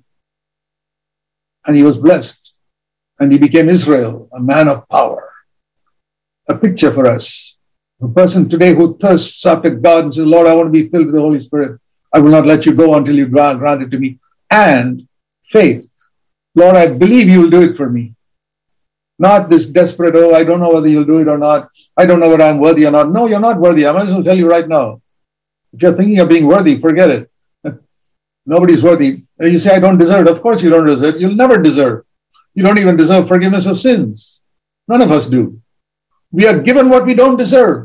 And he was blessed. And he became Israel, a man of power. A picture for us. A person today who thirsts after God and says, Lord, I want to be filled with the Holy Spirit. I will not let you go until you grant, grant it to me. And faith. Lord, I believe you will do it for me. Not this desperate, oh, I don't know whether you'll do it or not. I don't know whether I'm worthy or not. No, you're not worthy. I might as well tell you right now. If you're thinking of being worthy, forget it. Nobody's worthy. You say, I don't deserve it. Of course you don't deserve it. You'll never deserve. You don't even deserve forgiveness of sins. None of us do. We are given what we don't deserve.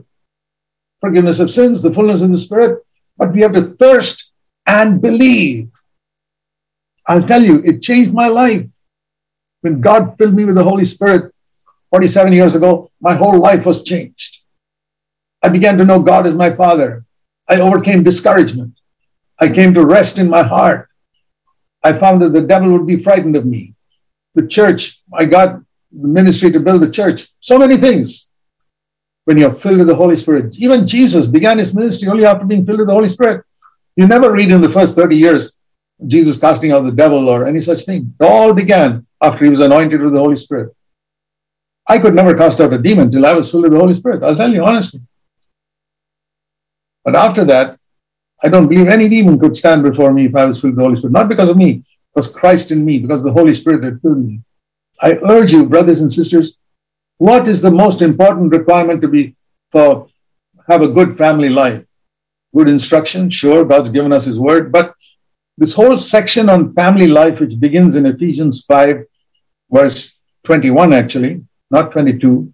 Forgiveness of sins, the fullness of the Spirit. But we have to thirst and believe. I'll tell you, it changed my life. When God filled me with the Holy Spirit forty-seven years ago, my whole life was changed. I began to know God as my Father. I overcame discouragement. I came to rest in my heart. I found that the devil would be frightened of me. The church, I got the ministry to build the church. So many things. When you're filled with the Holy Spirit. Even Jesus began his ministry only after being filled with the Holy Spirit. You never read in the first thirty years Jesus casting out the devil or any such thing. It all began after he was anointed with the Holy Spirit. I could never cast out a demon till I was filled with the Holy Spirit. I'll tell you honestly. But after that, I don't believe any demon could stand before me if I was filled with the Holy Spirit. Not because of me, it was Christ in me, because the Holy Spirit had filled me. I urge you, brothers and sisters, what is the most important requirement to be for have a good family life? Good instruction, sure, God's given us his word, but this whole section on family life, which begins in Ephesians five, verse twenty-one actually, not twenty-two.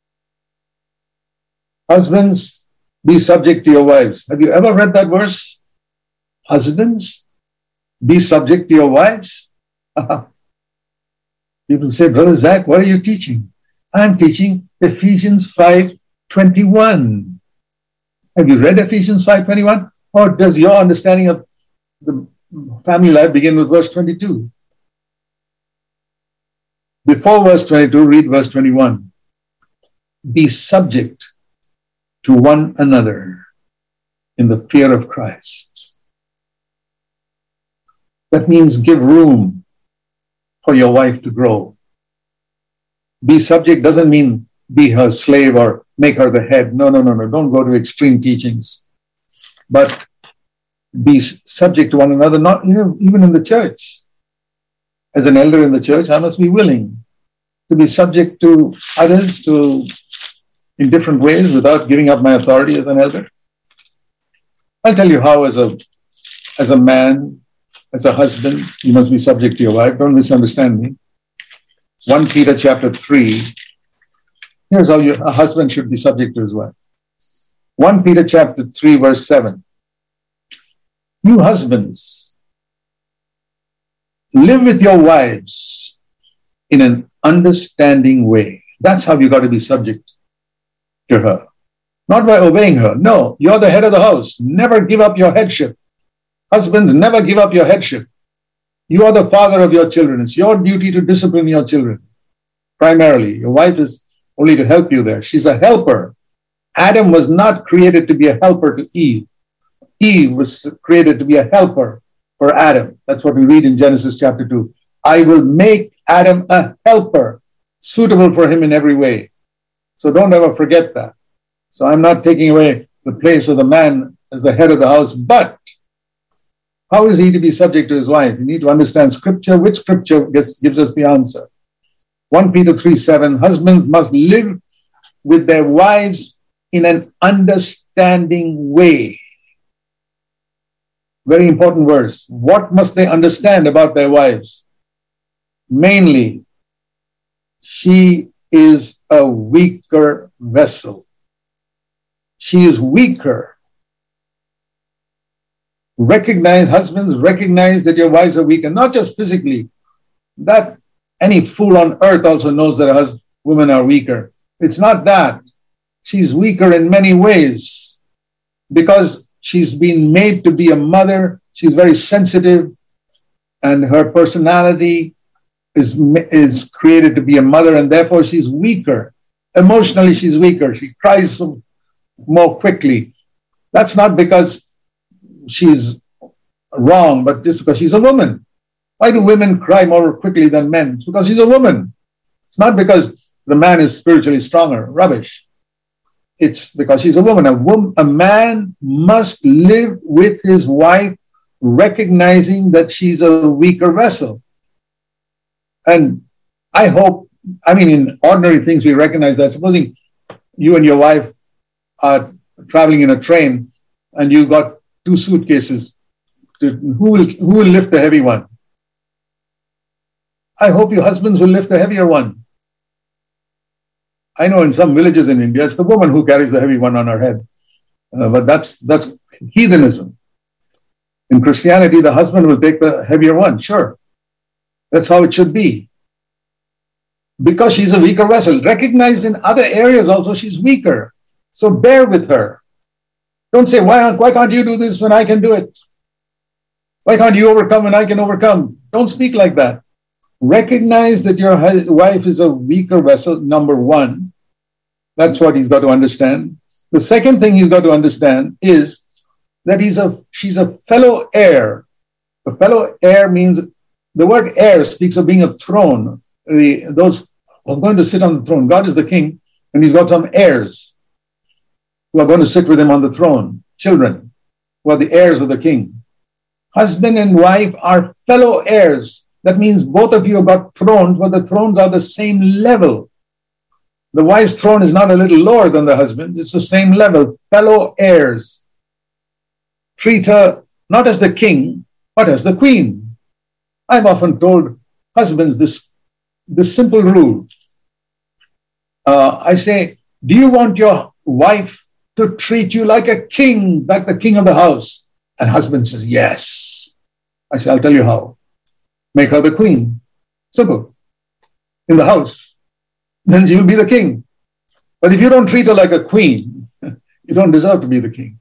Husbands, be subject to your wives. Have you ever read that verse? Husbands, be subject to your wives. People say, Brother Zach, what are you teaching? I'm teaching Ephesians five twenty-one. Have you read Ephesians five twenty-one? Or does your understanding of the family life begin with verse twenty-two? Before verse twenty-two, read verse twenty-one. Be subject to one another in the fear of Christ. That means give room for your wife to grow. Be subject doesn't mean be her slave or make her the head. No, no, no, no. Don't go to extreme teachings. But be subject to one another, not you know, even in the church. As an elder in the church, I must be willing to be subject to others to in different ways without giving up my authority as an elder. I'll tell you how as a as a man, as a husband, you must be subject to your wife. Don't misunderstand me. First Peter chapter three. Here's how you, a husband should be subject to his wife. First Peter chapter three, verse seven. You husbands, live with your wives in an understanding way. That's how you got to be subject to her. Not by obeying her. No, you're the head of the house. Never give up your headship. Husbands, never give up your headship. You are the father of your children. It's your duty to discipline your children. Primarily, your wife is only to help you there. She's a helper. Adam was not created to be a helper to Eve. Eve was created to be a helper for Adam. That's what we read in Genesis chapter two. I will make Adam a helper, suitable for him in every way. So don't ever forget that. So I'm not taking away the place of the man as the head of the house, but how is he to be subject to his wife? You need to understand scripture. Which scripture gets, gives us the answer? First Peter three seven, husbands must live with their wives in an understanding way. Very important verse. What must they understand about their wives? Mainly, she is a weaker vessel. She is weaker. Recognize, husbands, recognize that your wives are weak, and not just physically. That any fool on earth also knows that hus- women are weaker. It's not that. She's weaker in many ways because she's been made to be a mother. She's very sensitive, and her personality is, is created to be a mother, and therefore she's weaker. Emotionally, she's weaker. She cries more quickly. That's not because she's wrong, but just because she's a woman. Why do women cry more quickly than men? It's because she's a woman. It's not because the man is spiritually stronger. Rubbish. It's because she's a woman. A woman, a man must live with his wife, recognizing that she's a weaker vessel. And I hope, I mean, in ordinary things, we recognize that. Supposing you and your wife are traveling in a train and you got two suitcases, to, who will who will lift the heavy one? I hope your husbands will lift the heavier one. I know in some villages in India, it's the woman who carries the heavy one on her head. Uh, but that's that's heathenism. In Christianity, the husband will take the heavier one, sure. That's how it should be. Because she's a weaker vessel. Recognize in other areas also she's weaker. So bear with her. Don't say, why, why can't you do this when I can do it? Why can't you overcome when I can overcome? Don't speak like that. Recognize that your wife is a weaker vessel, number one. That's what he's got to understand. The second thing he's got to understand is that he's a she's a fellow heir. A fellow heir means, the word heir speaks of being a throne. The, those who are going to sit on the throne. God is the king, and he's got some heirs who are going to sit with him on the throne. Children who are the heirs of the king. Husband and wife are fellow heirs. That means both of you have got thrones, but the thrones are the same level. The wife's throne is not a little lower than the husband's. It's the same level. Fellow heirs. Treat her not as the king, but as the queen. I've often told husbands this, this simple rule. Uh, I say, do you want your wife to treat you like a king, like the king of the house? And husband says, yes. I say, I'll tell you how. Make her the queen. Simple. In the house. Then you'll be the king. But if you don't treat her like a queen, you don't deserve to be the king.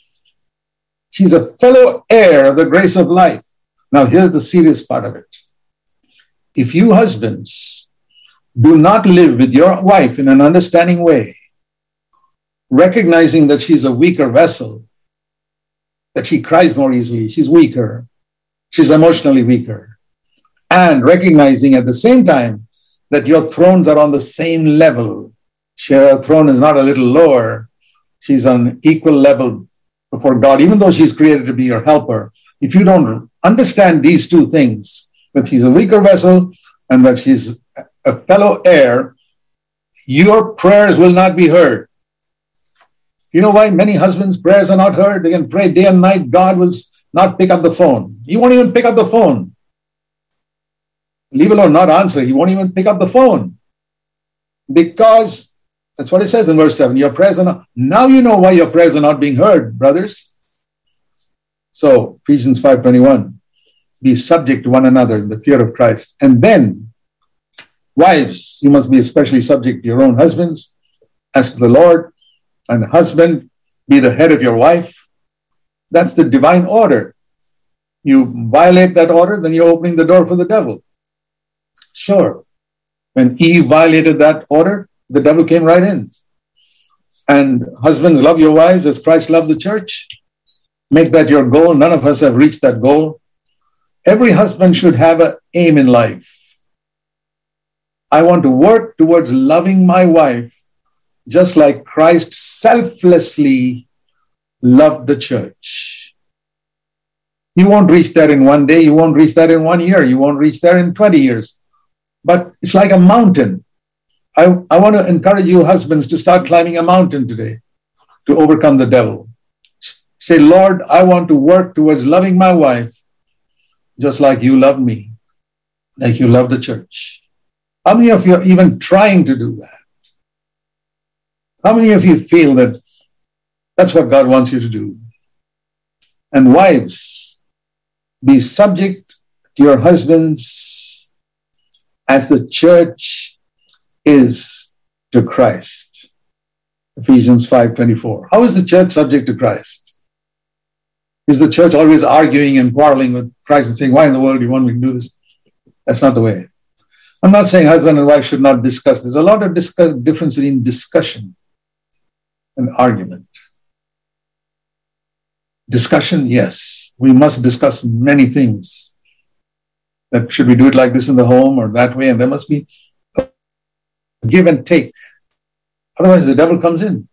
She's a fellow heir of the grace of life. Now here's the serious part of it. If you husbands do not live with your wife in an understanding way, recognizing that she's a weaker vessel, that she cries more easily, she's weaker, she's emotionally weaker, and recognizing at the same time that your thrones are on the same level. Her throne is not a little lower. She's on equal level before God, even though she's created to be your helper. If you don't understand these two things, that she's a weaker vessel and that she's a fellow heir, your prayers will not be heard. You know why many husbands' prayers are not heard? They can pray day and night. God will not pick up the phone. He won't even pick up the phone. Leave alone not answer. He won't even pick up the phone. Because that's what it says in verse seven. Your prayers are not. Now you know why your prayers are not being heard, brothers. So Ephesians five twenty-one. Be subject to one another in the fear of Christ. And then, wives, you must be especially subject to your own husbands as to the Lord. And husband, be the head of your wife. That's the divine order. You violate that order, then you're opening the door for the devil. Sure. When Eve violated that order, the devil came right in. And husbands, love your wives as Christ loved the church. Make that your goal. None of us have reached that goal. Every husband should have an aim in life. I want to work towards loving my wife just like Christ selflessly loved the church. You won't reach there in one day. You won't reach that in one year. You won't reach there in twenty years. But it's like a mountain. I, I want to encourage you husbands to start climbing a mountain today to overcome the devil. Say, Lord, I want to work towards loving my wife just like you love me, like you love the church. How many of you are even trying to do that? How many of you feel that that's what God wants you to do? And wives, be subject to your husbands as the church is to Christ. Ephesians five twenty-four. How is the church subject to Christ? Is the church always arguing and quarreling with Christ and saying, why in the world do you want me to do this? That's not the way. I'm not saying husband and wife should not discuss. There's a lot of discuss, difference between discussion and argument. Discussion, yes. We must discuss many things. That should we do it like this in the home or that way? And there must be a give and take. Otherwise, the devil comes in.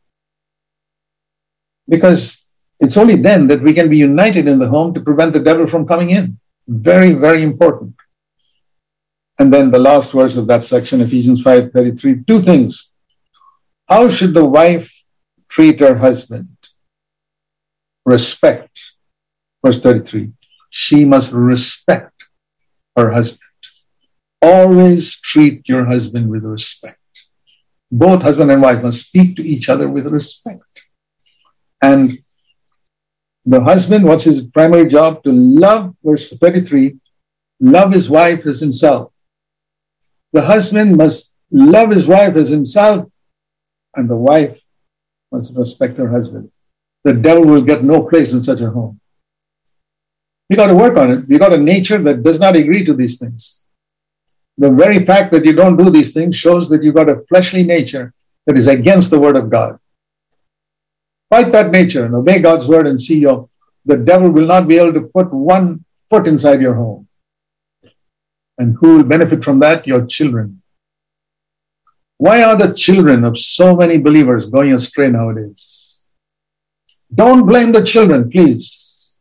Because it's only then that we can be united in the home to prevent the devil from coming in. Very, very important. And then the last verse of that section, Ephesians five thirty-three, two things. How should the wife treat her husband? Respect. Verse thirty-three. She must respect her husband. Always treat your husband with respect. Both husband and wife must speak to each other with respect. And the husband, what's his primary job? To love, verse thirty-three, love his wife as himself. The husband must love his wife as himself, and the wife must respect her husband. The devil will get no place in such a home. We got to work on it. We got a nature that does not agree to these things. The very fact that you don't do these things shows that you got a fleshly nature that is against the word of God. Fight that nature and obey God's word and see your, the devil will not be able to put one foot inside your home. And who will benefit from that? Your children. Why are the children of so many believers going astray nowadays? Don't blame the children, please.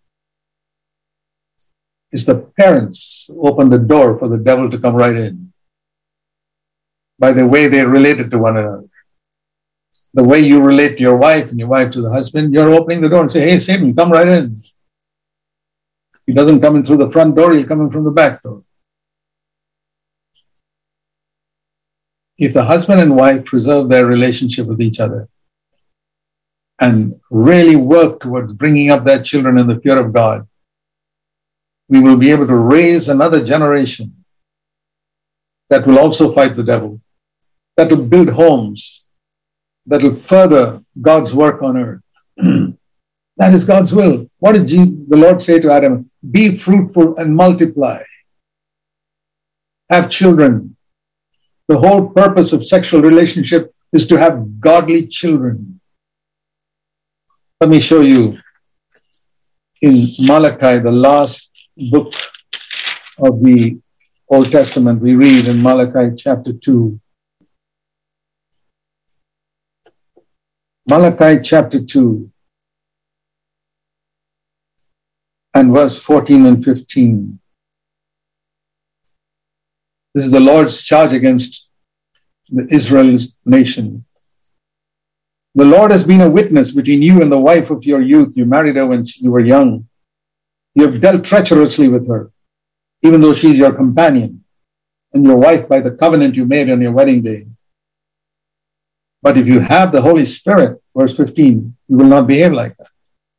It's the parents who open the door for the devil to come right in by the way they related to one another. The way you relate to your wife and your wife to the husband, you're opening the door and say, hey, Satan, come right in. He doesn't come in through the front door, he'll come in from the back door. If the husband and wife preserve their relationship with each other and really work towards bringing up their children in the fear of God, we will be able to raise another generation that will also fight the devil, that will build homes, that will further God's work on earth. That is God's will. What did Jesus, the Lord say to Adam? Be fruitful and multiply. Have children. The whole purpose of sexual relationship is to have godly children. Let me show you in Malachi, the last book of the Old Testament, we read in Malachi chapter two. Malachi chapter two and verse fourteen and fifteen. This is the Lord's charge against the Israel's nation. The Lord has been a witness between you and the wife of your youth. You married her when you were young. You have dealt treacherously with her, even though she is your companion and your wife by the covenant you made on your wedding day. But if you have the Holy Spirit, verse fifteen, you will not behave like that.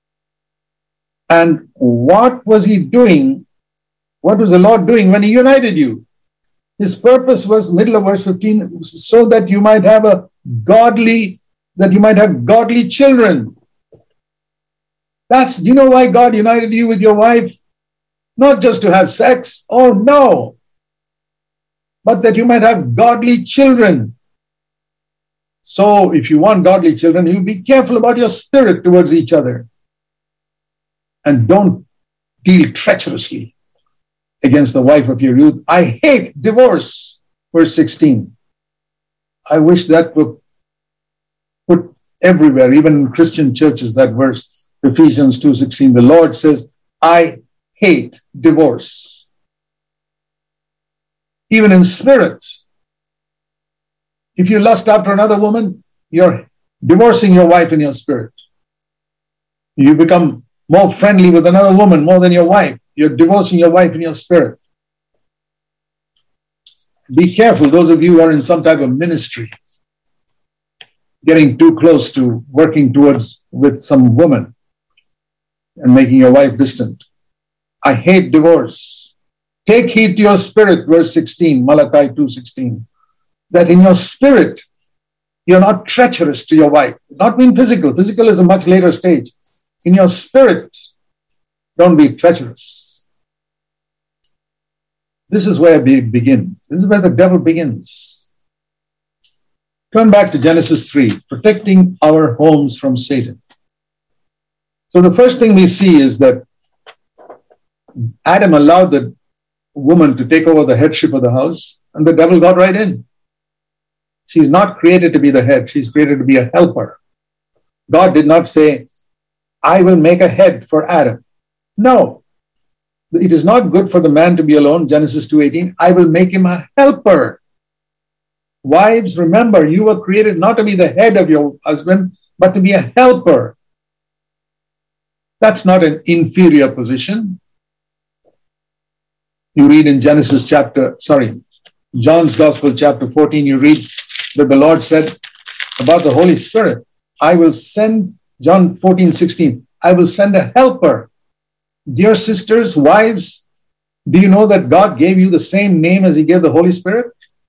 And what was he doing? What was the Lord doing when he united you? His purpose was, middle of verse fifteen, so that you might have a godly, that you might have godly children. That's, you know why God united you with your wife? Not just to have sex. Oh, no. But that you might have godly children. So if you want godly children, you be careful about your spirit towards each other. And don't deal treacherously against the wife of your youth. I hate divorce. Verse sixteen. I wish that were put everywhere, even in Christian churches, that verse. Ephesians two sixteen, the Lord says, I hate divorce. Even in spirit. If you lust after another woman, you're divorcing your wife in your spirit. You become more friendly with another woman more than your wife. You're divorcing your wife in your spirit. Be careful, those of you who are in some type of ministry, getting too close to working towards with some woman and making your wife distant. I hate divorce. Take heed to your spirit, verse sixteen, Malachi two sixteen, that in your spirit, you're not treacherous to your wife. Not mean physical. Physical is a much later stage. In your spirit, don't be treacherous. This is where we begin. This is where the devil begins. Turn back to Genesis three, protecting our homes from Satan. So the first thing we see is that Adam allowed the woman to take over the headship of the house, and the devil got right in. She's not created to be the head. She's created to be a helper. God did not say, I will make a head for Adam. No. It is not good for the man to be alone, Genesis two eighteen. I will make him a helper. Wives, remember, you were created not to be the head of your husband, but to be a helper. That's not an inferior position. You read in Genesis chapter, sorry, John's Gospel chapter fourteen, you read that the Lord said about the Holy Spirit, I will send, John fourteen sixteen, I will send a helper. Dear sisters, wives, Do you know that God gave you the same name as He gave the Holy Spirit?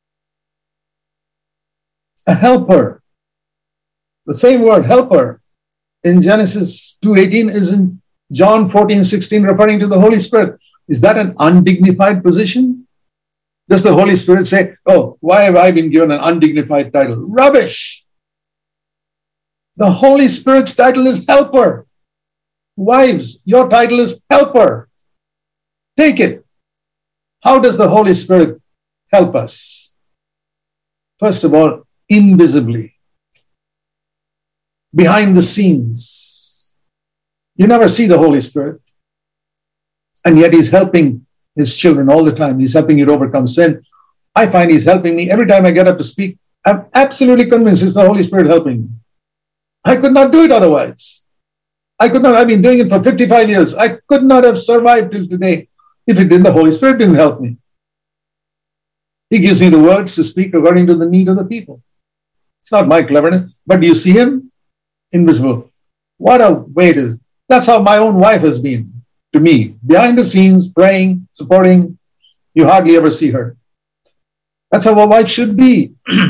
A helper. The same word, helper, in Genesis two eighteen is in John fourteen sixteen, referring to the Holy Spirit. Is that an undignified position? Does the Holy Spirit say, oh, why have I been given an undignified title? Rubbish! The Holy Spirit's title is helper. Wives, your title is helper. Take it. How does the Holy Spirit help us? First of all, invisibly. Behind the scenes. You never see the Holy Spirit. And yet He's helping His children all the time. He's helping you to overcome sin. I find He's helping me every time I get up to speak. I'm absolutely convinced it's the Holy Spirit helping me. I could not do it otherwise. I could not, I've been doing it for fifty-five years. I could not have survived till today if it didn't, the Holy Spirit didn't help me. He gives me the words to speak according to the need of the people. It's not my cleverness, but do you see Him? Invisible. What a way it is. That's how my own wife has been to me. Behind the scenes, praying, supporting. You hardly ever see her. That's how a wife should be.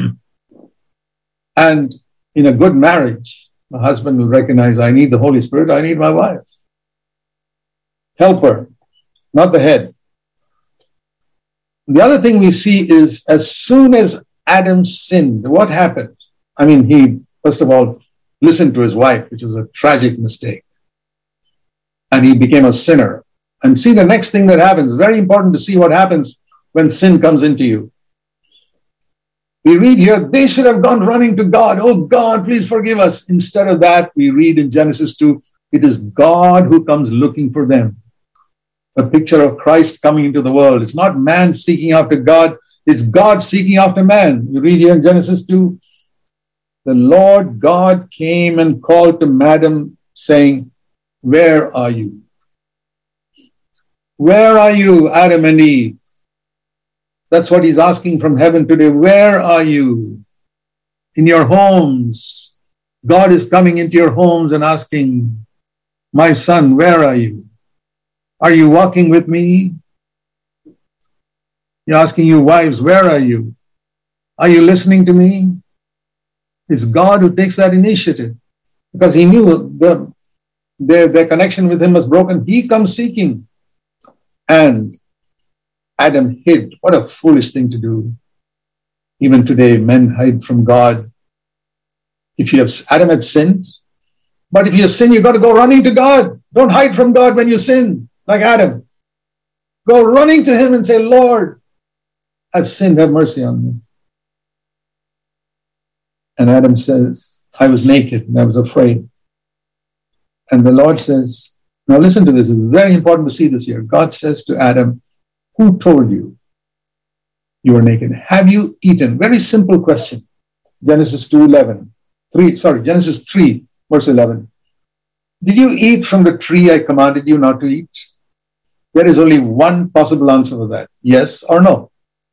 And in a good marriage, the husband will recognize, I need the Holy Spirit, I need my wife. Helper, not the head. The other thing we see is as soon as Adam sinned, what happened? I mean, he, first of all, listened to his wife, which was a tragic mistake. And he became a sinner. And see the next thing that happens, very important to see what happens when sin comes into you. We read here, they should have gone running to God. Oh God, please forgive us. Instead of that, we read in Genesis two, it is God who comes looking for them. A picture of Christ coming into the world. It's not man seeking after God. It's God seeking after man. You read here in Genesis two, the Lord God came and called to Adam saying, where are you? Where are you, Adam and Eve? That's what He's asking from heaven today. Where are you? In your homes. God is coming into your homes and asking, my son, where are you? Are you walking with me? You're asking you wives, where are you? Are you listening to me? It's God who takes that initiative because He knew the, their, their connection with Him was broken. He comes seeking. And Adam hid. What a foolish thing to do. Even today, men hide from God. If you have, Adam had sinned, but if you sin, you've got to go running to God. Don't hide from God when you sin, like Adam. Go running to Him and say, Lord, I've sinned, have mercy on me. And Adam says, I was naked and I was afraid. And the Lord says, now listen to this, it's very important to see this here. God says to Adam, who told you you were naked? Have you eaten? Very simple question. Genesis two eleven. Three, sorry, Genesis three, verse eleven. Did you eat from the tree I commanded you not to eat? There is only one possible answer for that. Yes or no.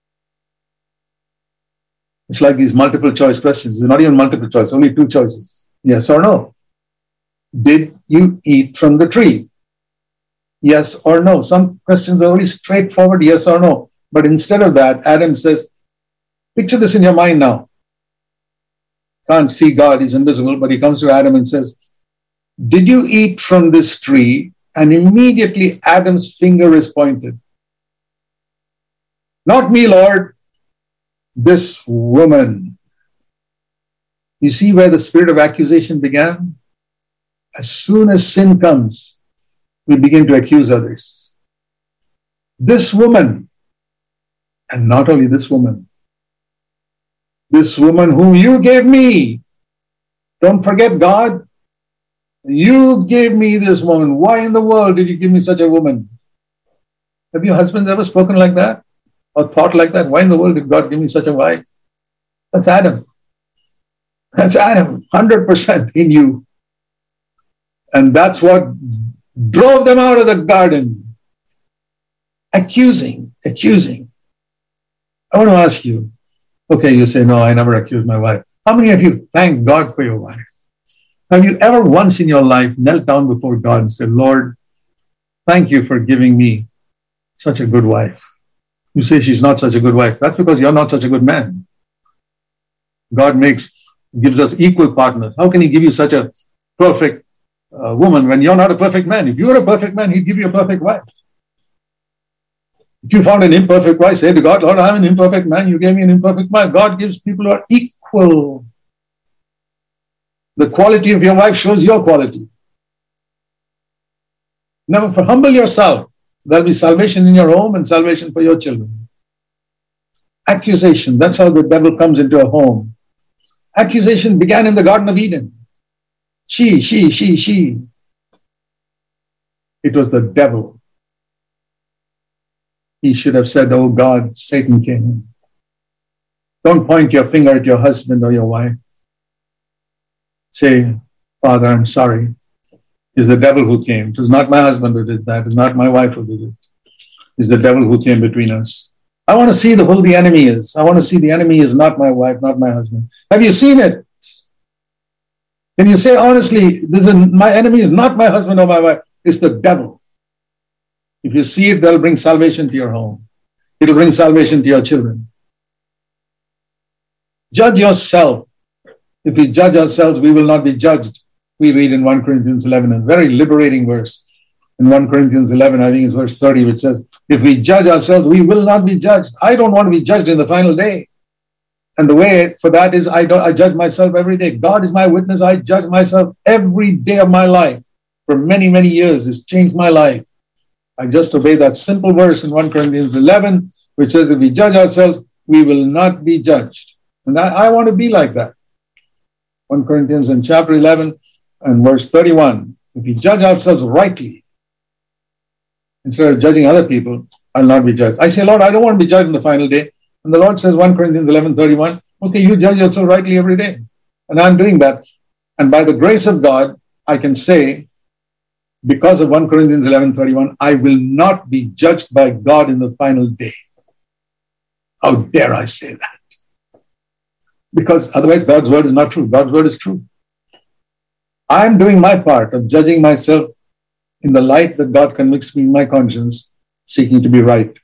It's like these multiple choice questions. They're not even multiple choice, only two choices. Yes or no. Did you eat from the tree? Yes or no. Some questions are only straightforward, yes or no. But instead of that, Adam says, picture this in your mind now. Can't see God, He's invisible, but He comes to Adam and says, did you eat from this tree? And immediately Adam's finger is pointed. Not me, Lord. This woman. You see where the spirit of accusation began? As soon as sin comes, we begin to accuse others. This woman, and not only this woman, this woman whom you gave me. Don't forget, God, you gave me this woman. Why in the world did you give me such a woman? Have your husbands ever spoken like that? Or thought like that? Why in the world did God give me such a wife? That's Adam. That's Adam, one hundred percent in you. And that's what drove them out of the garden. Accusing, accusing. I want to ask you, okay, you say, no, I never accused my wife. How many of you thank God for your wife? Have you ever once in your life knelt down before God and said, Lord, thank you for giving me such a good wife. You say she's not such a good wife. That's because you're not such a good man. God makes, gives us equal partners. How can he give you such a perfect uh, woman when you're not a perfect man? If you were a perfect man, he'd give you a perfect wife. If you found an imperfect wife, say to God, Lord, I'm an imperfect man. You gave me an imperfect wife. God gives people who are equal. The quality of your wife shows your quality. Never for humble yourself. There'll be salvation in your home and salvation for your children. Accusation. That's how the devil comes into a home. Accusation began in the Garden of Eden. She, she, she, she. It was the devil. He should have said, oh God, Satan came. Don't point your finger at your husband or your wife. Say, Father, I'm sorry. It's the devil who came. It was not my husband who did that. It was not my wife who did it. It's the devil who came between us. I want to see the, who the enemy is. I want to see the enemy is not my wife, not my husband. Have you seen it? Can you say honestly, this is, my enemy is not my husband or my wife. It's the devil. If you see it, that'll bring salvation to your home. It'll bring salvation to your children. Judge yourself. If we judge ourselves, we will not be judged. We read in First Corinthians eleven, a very liberating verse. In First Corinthians eleven, I think it's verse thirty, which says, if we judge ourselves, we will not be judged. I don't want to be judged in the final day. And the way for that is I, don't, I judge myself every day. God is my witness. I judge myself every day of my life. For many, many years, it's changed my life. I just obey that simple verse in First Corinthians eleven, which says, if we judge ourselves, we will not be judged. And I, I want to be like that. First Corinthians in chapter eleven and verse thirty-one. If we judge ourselves rightly, instead of judging other people, I'll not be judged. I say, Lord, I don't want to be judged in the final day. And the Lord says, First Corinthians eleven thirty-one, okay, you judge yourself rightly every day. And I'm doing that. And by the grace of God, I can say, because of First Corinthians eleven thirty-one, I will not be judged by God in the final day. How dare I say that? Because otherwise God's word is not true. God's word is true. I'm doing my part of judging myself in the light that God convicts me in my conscience, seeking to be right.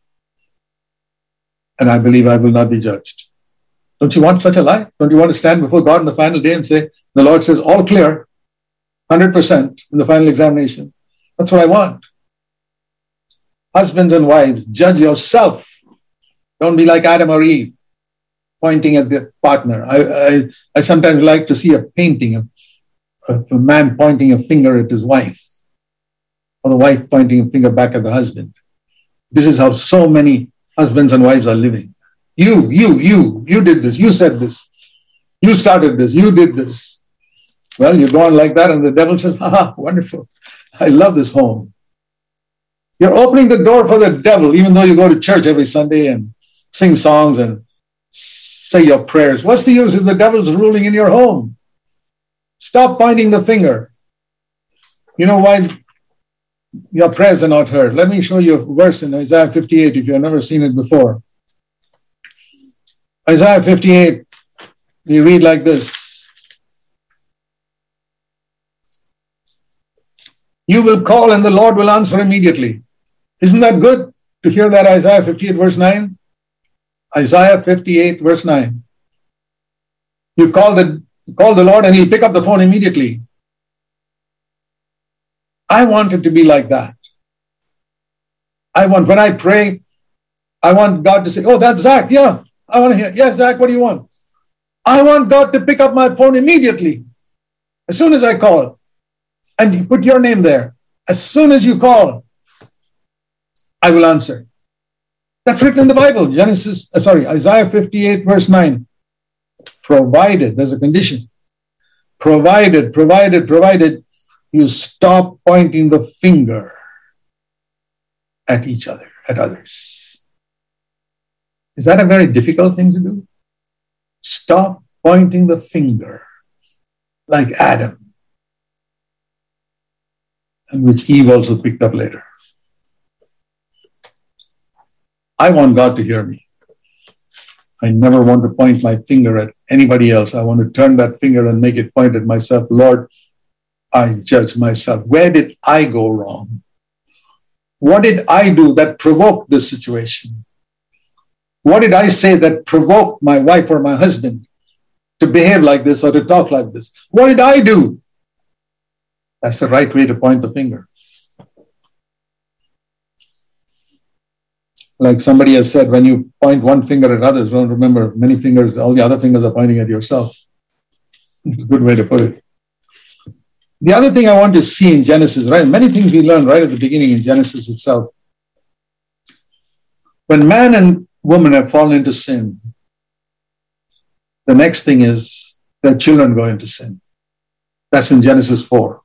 And I believe I will not be judged. Don't you want such a life? Don't you want to stand before God in the final day and say, the Lord says, all clear, one hundred percent in the final examination? That's what I want. Husbands and wives, judge yourself. Don't be like Adam or Eve, pointing at the partner. I, I, I sometimes like to see a painting of, of a man pointing a finger at his wife, or the wife pointing a finger back at the husband. This is how so many husbands and wives are living. You, you, you, you did this. You said this. You started this. You did this. Well, you go on like that and the devil says, ha, wonderful. I love this home. You're opening the door for the devil, even though you go to church every Sunday and sing songs and say your prayers. What's the use if the devil's ruling in your home? Stop pointing the finger. You know why your prayers are not heard? Let me show you a verse in Isaiah fifty-eight if you've never seen it before. Isaiah fifty-eight, we read like this. You will call and the Lord will answer immediately. Isn't that good to hear that? Isaiah fifty-eight verse nine? Isaiah fifty-eight verse nine. You call the, call the Lord and he'll pick up the phone immediately. I want it to be like that. I want, when I pray, I want God to say, oh, that's Zach. Yeah, I want to hear. Yes, Zach, what do you want? I want God to pick up my phone immediately. As soon as I call. And you put your name there. As soon as you call, I will answer. That's written in the Bible. Genesis, uh, sorry, Isaiah fifty-eight verse nine. Provided, there's a condition. Provided, provided, provided, you stop pointing the finger at each other, at others. Is that a very difficult thing to do? Stop pointing the finger like Adam, and which Eve also picked up later. I want God to hear me. I never want to point my finger at anybody else. I want to turn that finger and make it point at myself. Lord, I judge myself. Where did I go wrong? What did I do that provoked this situation? What did I say that provoked my wife or my husband to behave like this or to talk like this? What did I do? That's the right way to point the finger. Like somebody has said, when you point one finger at others, don't remember many fingers, all the other fingers are pointing at yourself. It's a good way to put it. The other thing I want to see in Genesis, right? Many things we learn right at the beginning in Genesis itself. When man and woman have fallen into sin, the next thing is their children go into sin. That's in Genesis four.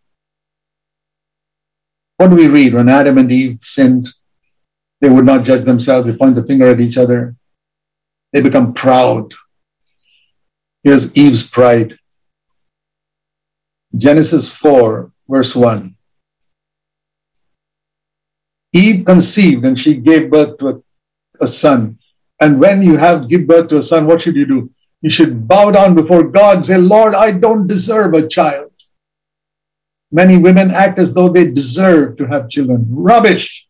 What do we read? When Adam and Eve sinned, they would not judge themselves. They point the finger at each other. They become proud. Here's Eve's pride. Genesis four, verse one. Eve conceived and she gave birth to a, a son. And when you have give birth to a son, what should you do? You should bow down before God and say, Lord, I don't deserve a child. Many women act as though they deserve to have children. Rubbish.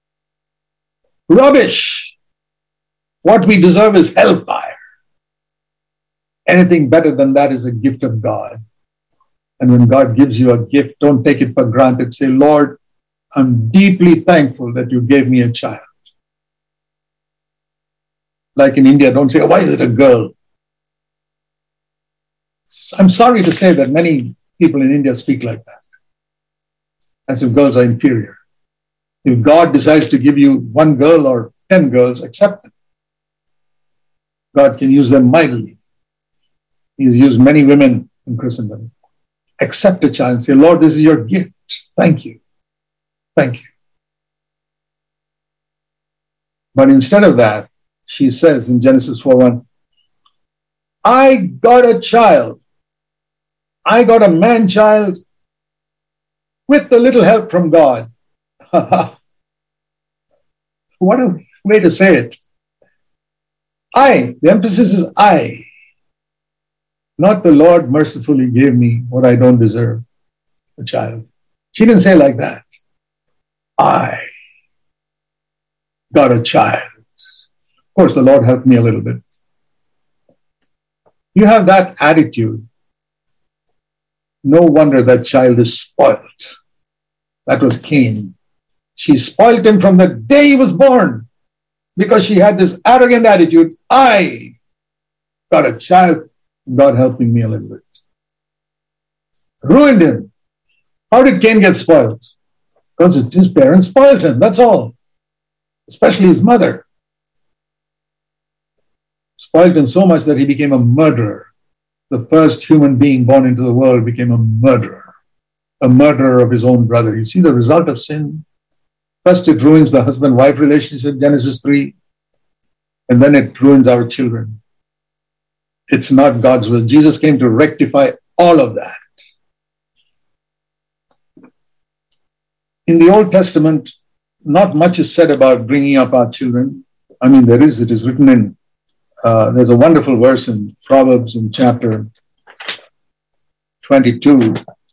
Rubbish. What we deserve is hellfire. Anything better than that is a gift of God. And when God gives you a gift, don't take it for granted. Say, Lord, I'm deeply thankful that you gave me a child. Like in India, don't say, why is it a girl? I'm sorry to say that many people in India speak like that, as if girls are inferior. If God decides to give you one girl or ten girls, accept them. God can use them mightily. He's used many women in Christendom. Accept a child and say, Lord, this is your gift. Thank you. Thank you. But instead of that, she says in Genesis four one, I got a child. I got a man-child with a little help from God. What a way to say it. I, the emphasis is I. Not the Lord mercifully gave me what I don't deserve, a child. She didn't say it like that. I got a child. Of course, the Lord helped me a little bit. You have that attitude. No wonder that child is spoiled. That was Cain. She spoiled him from the day he was born because she had this arrogant attitude. I got a child. God helping me a little bit. Ruined him. How did Cain get spoiled? Because his parents spoiled him. That's all. Especially his mother. Spoiled him so much that he became a murderer. The first human being born into the world became a murderer. A murderer of his own brother. You see the result of sin? First it ruins the husband-wife relationship, Genesis three. And then it ruins our children. It's not God's will. Jesus came to rectify all of that. In the Old Testament, not much is said about bringing up our children. I mean, there is, it is written in, uh, there's a wonderful verse in Proverbs in chapter twenty-two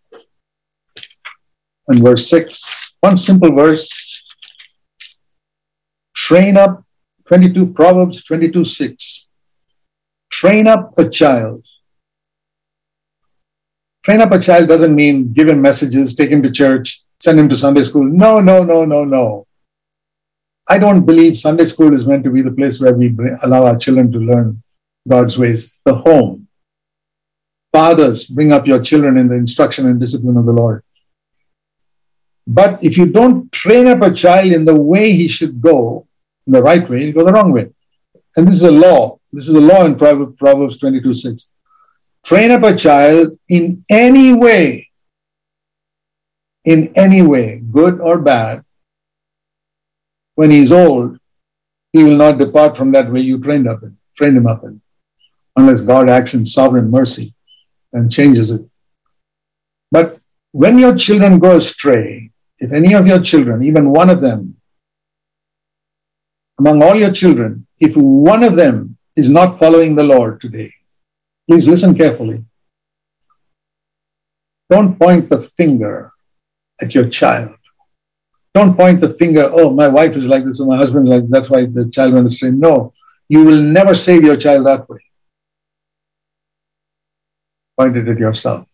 and verse six. One simple verse. Train up, twenty-two, Proverbs twenty-two six. Train up a child. Train up a child doesn't mean give him messages, take him to church, send him to Sunday school. No, no, no, no, no. I don't believe Sunday school is meant to be the place where we allow our children to learn God's ways. The home. Fathers, bring up your children in the instruction and discipline of the Lord. But if you don't train up a child in the way he should go, in the right way, he'll go the wrong way. And this is a law. This is a law in Proverbs twenty-two six. Train up a child in any way, in any way, good or bad. When he's old, he will not depart from that way you trained up in, trained him up in, unless God acts in sovereign mercy and changes it. But when your children go astray, if any of your children, even one of them, among all your children, if one of them is not following the Lord today, please listen carefully. Don't point the finger at your child. Don't point the finger, oh, my wife is like this, or my husband is like this, that's why the child went astray. No, you will never save your child that way. Point it at yourself.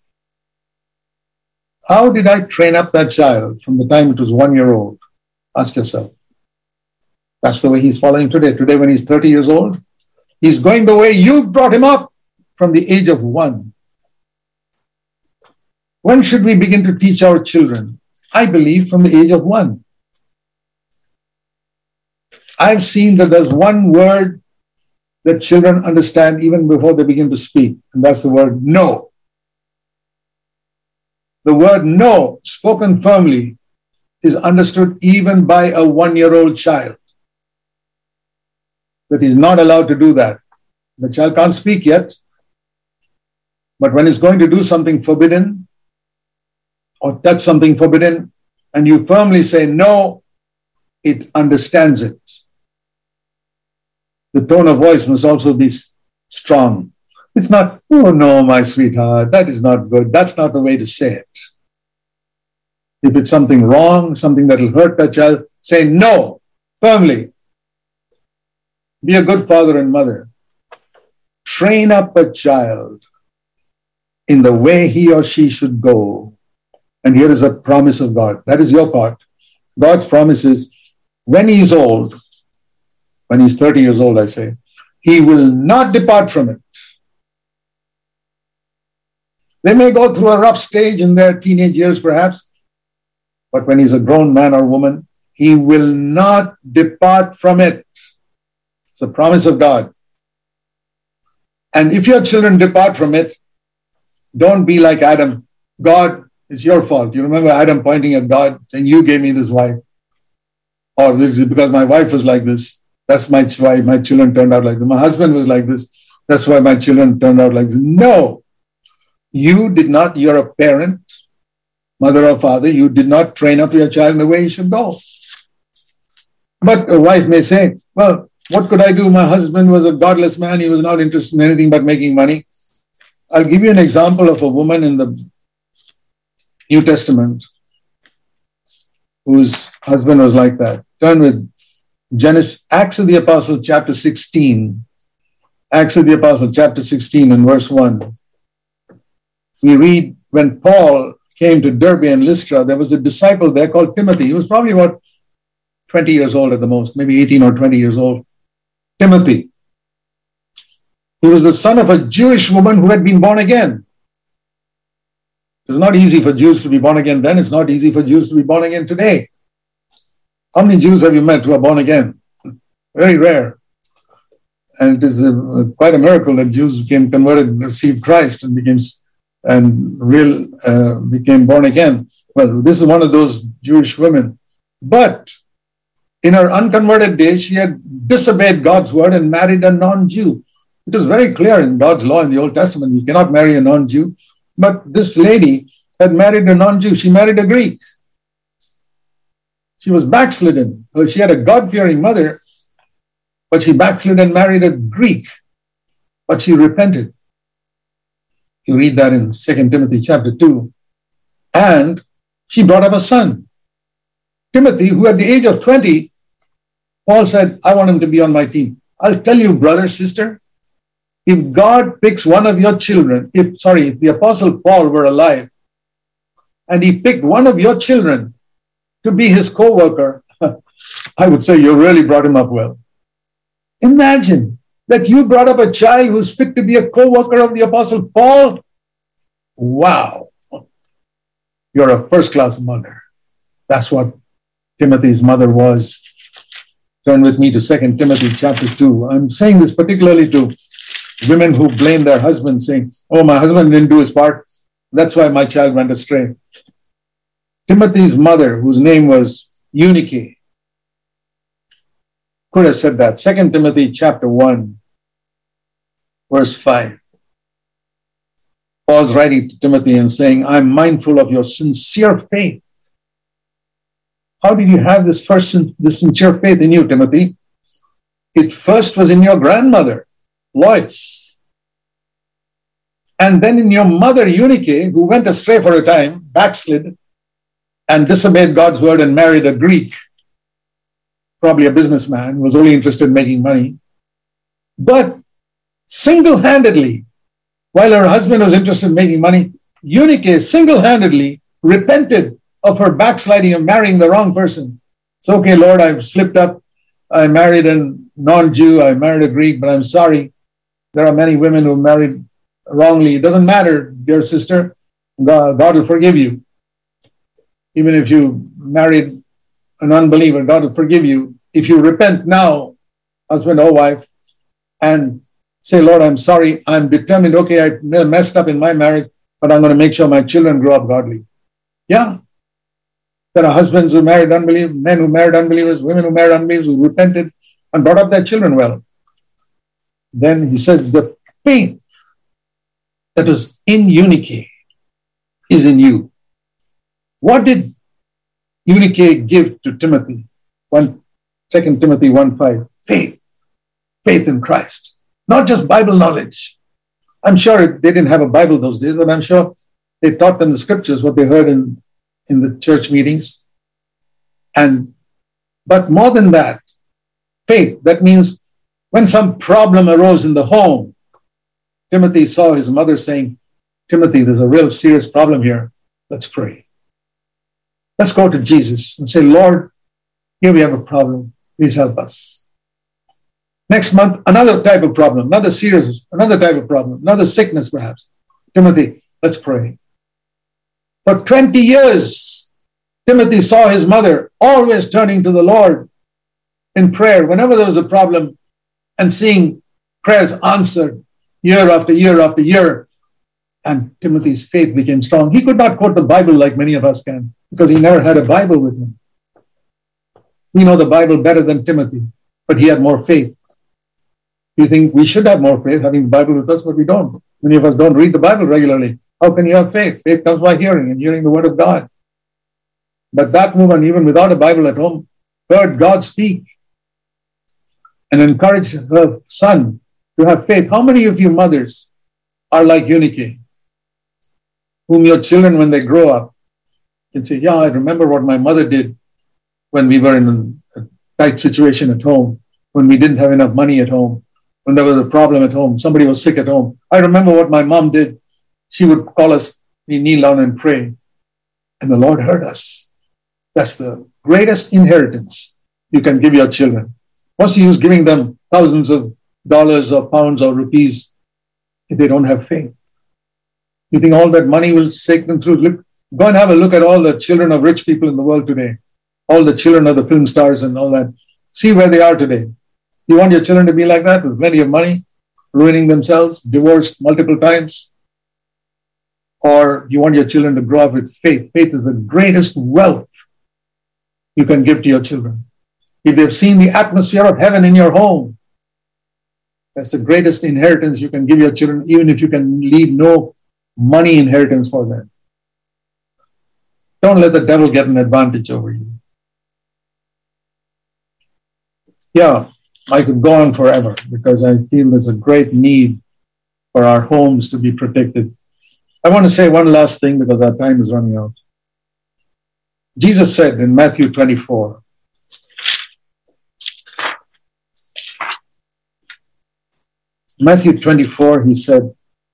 How did I train up that child from the time it was one year old? Ask yourself. That's the way he's following today. Today, when he's thirty years old, he's going the way you brought him up from the age of one. When should we begin to teach our children? I believe from the age of one. I've seen that there's one word that children understand even before they begin to speak, and that's the word no. The word no, spoken firmly, is understood even by a one-year-old child. That he's not allowed to do that. The child can't speak yet, but when he's going to do something forbidden or touch something forbidden, and you firmly say no, it understands it. The tone of voice must also be strong. It's not, oh no, my sweetheart, that is not good. That's not the way to say it. If it's something wrong, something that will hurt that child, say no, firmly. Be a good father and mother. Train up a child in the way he or she should go. And here is a promise of God. That is your part. God's promise is, when he is old, when he's thirty years old, I say, he will not depart from it. They may go through a rough stage in their teenage years, perhaps, but when he's a grown man or woman, he will not depart from it. It's a promise of God. And if your children depart from it, don't be like Adam. God, it's your fault. You remember Adam pointing at God, saying, you gave me this wife. Or this is because my wife was like this. That's my why my children turned out like this. My husband was like this. That's why my children turned out like this. No. You did not, you're a parent, mother or father, you did not train up your child in the way he should go. But a wife may say, well, what could I do? My husband was a godless man. He was not interested in anything but making money. I'll give you an example of a woman in the New Testament whose husband was like that. Turn with Genesis, Acts of the Apostle, chapter sixteen. Acts of the Apostle, chapter sixteen, and verse one. We read, when Paul came to Derbe and Lystra, there was a disciple there called Timothy. He was probably about twenty years old at the most, maybe eighteen or twenty years old. Timothy. He was the son of a Jewish woman who had been born again. It was not easy for Jews to be born again then. It's not easy for Jews to be born again today. How many Jews have you met who are born again? Very rare. And it is a, quite a miracle that Jews became converted and received Christ and became and real uh, became born again. Well, this is one of those Jewish women. But in her unconverted days, she had disobeyed God's word and married a non-Jew. It is very clear in God's law in the Old Testament, you cannot marry a non-Jew. But this lady had married a non-Jew. She married a Greek. She was backslidden. She had a God-fearing mother, but she backslid and married a Greek. But she repented. You read that in Second Timothy chapter two. And she brought up a son, Timothy, who at the age of twenty, Paul said, I want him to be on my team. I'll tell you, brother, sister, if God picks one of your children, if, sorry, if the Apostle Paul were alive, and he picked one of your children to be his co-worker, I would say you really brought him up well. Imagine that you brought up a child who's fit to be a co-worker of the Apostle Paul. Wow. You're a first-class mother. That's what Timothy's mother was. Turn with me to Second Timothy chapter two. I'm saying this particularly to women who blame their husband, saying, oh, my husband didn't do his part. That's why my child went astray. Timothy's mother, whose name was Eunice, could have said that. Second Timothy chapter one, verse five. Paul's writing to Timothy and saying, I'm mindful of your sincere faith. How did you have this first, this sincere faith in you, Timothy? It first was in your grandmother, Lois. And then in your mother, Eunice, who went astray for a time, backslid, and disobeyed God's word and married a Greek, probably a businessman, who was only interested in making money. But single-handedly, while her husband was interested in making money, Eunike single-handedly repented of her backsliding of marrying the wrong person. It's okay, Lord, I've slipped up. I married a non-Jew. I married a Greek, but I'm sorry. There are many women who married wrongly. It doesn't matter, dear sister. God, God will forgive you. Even if you married an unbeliever, God will forgive you. If you repent now, husband or wife, and say, Lord, I'm sorry. I'm determined. Okay, I messed up in my marriage, but I'm going to make sure my children grow up godly. Yeah. There are husbands who married unbelievers, men who married unbelievers, women who married unbelievers, who repented and brought up their children well. Then he says, the faith that was in Eunike is in you. What did Eunike give to Timothy? One, Second Timothy one five. Faith. Faith in Christ. Not just Bible knowledge. I'm sure they didn't have a Bible those days, but I'm sure they taught them the scriptures, what they heard in, in the church meetings. And but more than that, faith. That means when some problem arose in the home, Timothy saw his mother saying, Timothy, there's a real serious problem here. Let's pray. Let's go to Jesus and say, Lord, here we have a problem. Please help us. Next month, another type of problem, another serious, another type of problem, another sickness perhaps. Timothy, let's pray. For twenty years, Timothy saw his mother always turning to the Lord in prayer whenever there was a problem and seeing prayers answered year after year after year. And Timothy's faith became strong. He could not quote the Bible like many of us can because he never had a Bible with him. We know the Bible better than Timothy, but he had more faith. You think we should have more faith having the Bible with us, but we don't. Many of us don't read the Bible regularly. How can you have faith? Faith comes by hearing and hearing the word of God. But that woman, even without a Bible at home, heard God speak and encouraged her son to have faith. How many of you mothers are like Eunike, whom your children, when they grow up, can say, yeah, I remember what my mother did when we were in a tight situation at home, when we didn't have enough money at home, when there was a problem at home, somebody was sick at home. I remember what my mom did. She would call us, we kneel down and pray. And the Lord heard us. That's the greatest inheritance you can give your children. What's the use giving them thousands of dollars or pounds or rupees if they don't have faith? You think all that money will take them through? Look, go and have a look at all the children of rich people in the world today. All the children of the film stars and all that. See where they are today. You want your children to be like that with plenty of money, ruining themselves, divorced multiple times? Or you want your children to grow up with faith? Faith is the greatest wealth you can give to your children. If they've seen the atmosphere of heaven in your home, that's the greatest inheritance you can give your children, even if you can leave no money inheritance for them. Don't let the devil get an advantage over you. Yeah, I could go on forever because I feel there's a great need for our homes to be protected. I want to say one last thing because our time is running out. Jesus said in Matthew twenty-four, Matthew twenty-four, he said,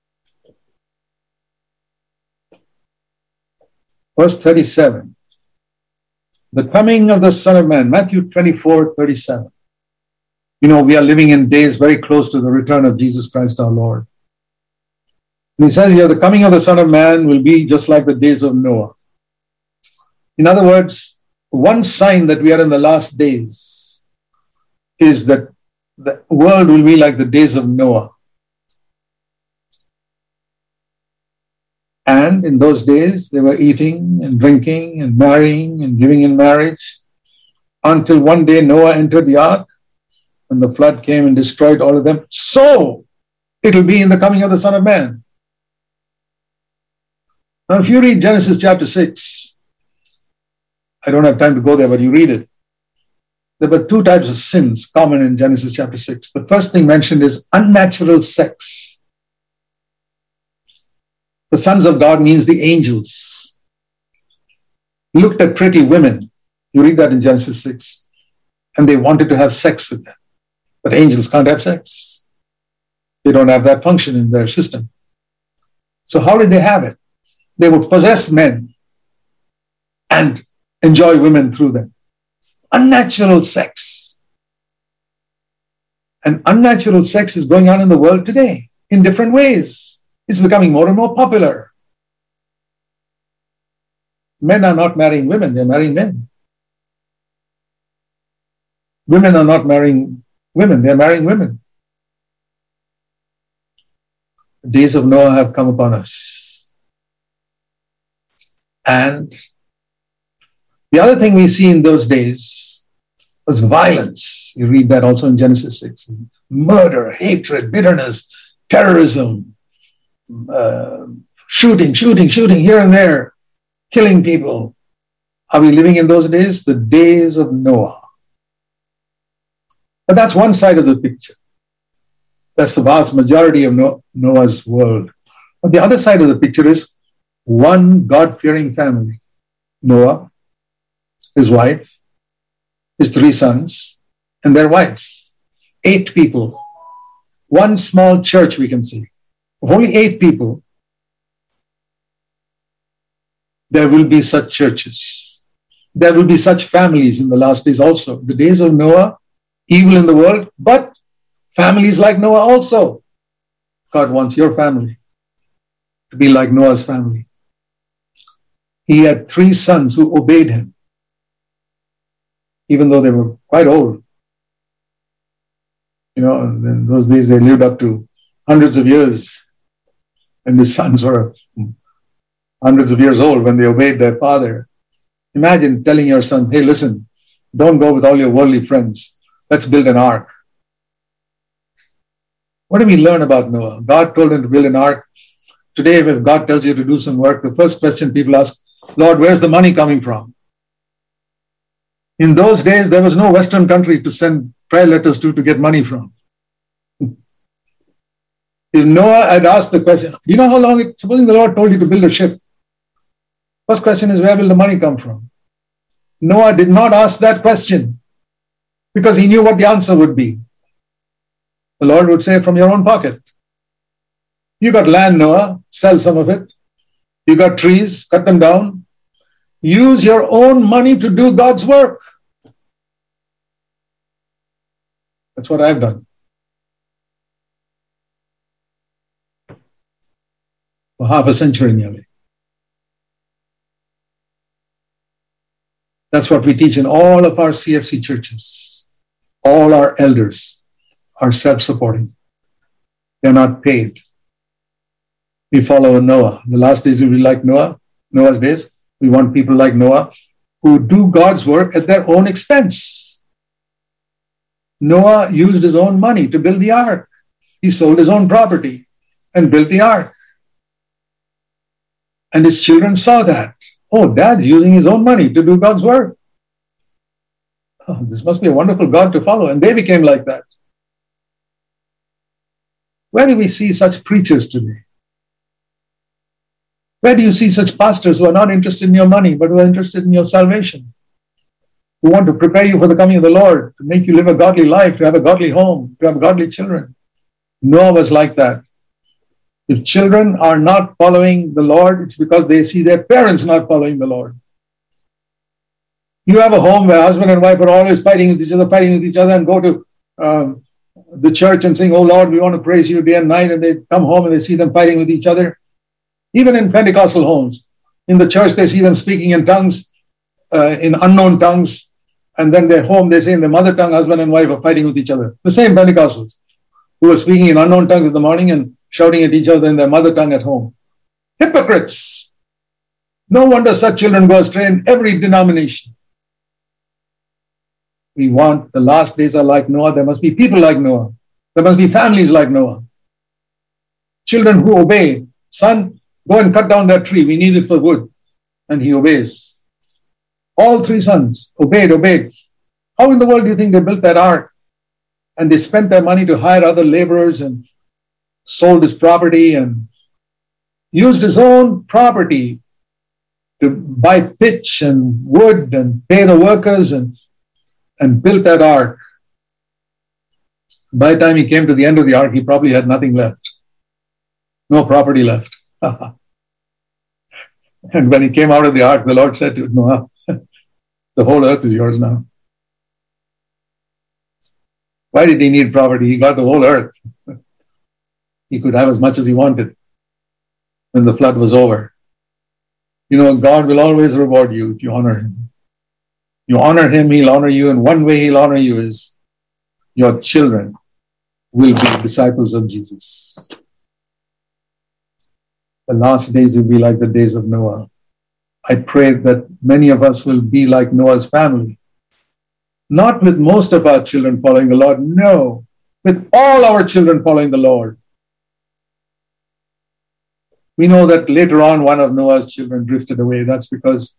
verse thirty-seven, the coming of the Son of Man, Matthew twenty-four, thirty-seven. You know, we are living in days very close to the return of Jesus Christ our Lord. And he says here, the coming of the Son of Man will be just like the days of Noah. In other words, one sign that we are in the last days is that the world will be like the days of Noah. And in those days, they were eating and drinking and marrying and giving in marriage until one day Noah entered the ark and the flood came and destroyed all of them. So it will be in the coming of the Son of Man. Now, if you read Genesis chapter six, I don't have time to go there, but you read it. There were two types of sins common in Genesis chapter six. The first thing mentioned is unnatural sex. The sons of God means the angels. looked at pretty women. You read that in Genesis six. And they wanted to have sex with them. But angels can't have sex. They don't have that function in their system. So how did they have it? They would possess men and enjoy women through them. Unnatural sex. And unnatural sex is going on in the world today in different ways. It's becoming more and more popular. Men are not marrying women, they're marrying men. Women are not marrying women, they're marrying women. The days of Noah have come upon us. And the other thing we see in those days was violence. You read that also in Genesis six. Murder, hatred, bitterness, terrorism, uh, shooting, shooting, shooting here and there, killing people. Are we living in those days? The days of Noah. But that's one side of the picture. That's the vast majority of Noah's world. But the other side of the picture is one God-fearing family. Noah, his wife, his three sons, and their wives. Eight people. One small church we can see. Of only eight people, there will be such churches. There will be such families in the last days also. The days of Noah, evil in the world, but families like Noah also. God wants your family to be like Noah's family. He had three sons who obeyed him, even though they were quite old. You know, in those days they lived up to hundreds of years, and the sons were hundreds of years old when they obeyed their father. Imagine telling your son, hey, listen, don't go with all your worldly friends. Let's build an ark. What do we learn about Noah? God told him to build an ark. Today, if God tells you to do some work, the first question people ask, Lord, where's the money coming from? In those days, there was no Western country to send prayer letters to to get money from. If Noah had asked the question, do you know how long it, supposing the Lord told you to build a ship, first question is, where will the money come from? Noah did not ask that question because he knew what the answer would be. The Lord would say, from your own pocket. You got land, Noah, sell some of it. You got trees, cut them down. Use your own money to do God's work. That's what I've done. For half a century nearly. That's what we teach in all of our C F C churches. All our elders are self-supporting. They're not paid. We follow Noah. The last days will be like Noah, Noah's days. We want people like Noah who do God's work at their own expense. Noah used his own money to build the ark. He sold his own property and built the ark. And his children saw that. Oh, Dad's using his own money to do God's work. Oh, this must be a wonderful God to follow. And they became like that. Where do we see such preachers today? Where do you see such pastors who are not interested in your money, but who are interested in your salvation? Who want to prepare you for the coming of the Lord, to make you live a godly life, to have a godly home, to have godly children. Noah was like that. If children are not following the Lord, it's because they see their parents not following the Lord. You have a home where husband and wife are always fighting with each other, fighting with each other, and go to um, the church and sing, oh Lord, we want to praise you day and night, and they come home and they see them fighting with each other. Even in Pentecostal homes, in the church, they see them speaking in tongues, uh, in unknown tongues, and then they're home, they say in their mother tongue, husband and wife are fighting with each other. The same Pentecostals who are speaking in unknown tongues in the morning and shouting at each other in their mother tongue at home. Hypocrites! No wonder such children go astray in every denomination. We want the last days are like Noah. There must be people like Noah. There must be families like Noah. Children who obey. Son, go and cut down that tree. We need it for wood. And he obeys. All three sons obeyed, obeyed. How in the world do you think they built that ark? And they spent their money to hire other laborers and sold his property and used his own property to buy pitch and wood and pay the workers and, and built that ark. By the time he came to the end of the ark, he probably had nothing left. No property left. And when he came out of the ark, the Lord said to Noah, the whole earth is yours now. Why did he need property? He got the whole earth. He could have as much as he wanted when the flood was over. You know, God will always reward you if you honor him. You honor him, he'll honor you, and one way he'll honor you is your children will be disciples of Jesus. The last days will be like the days of Noah. I pray that many of us will be like Noah's family. Not with most of our children following the Lord, no, with all our children following the Lord. We know that later on one of Noah's children drifted away. That's because,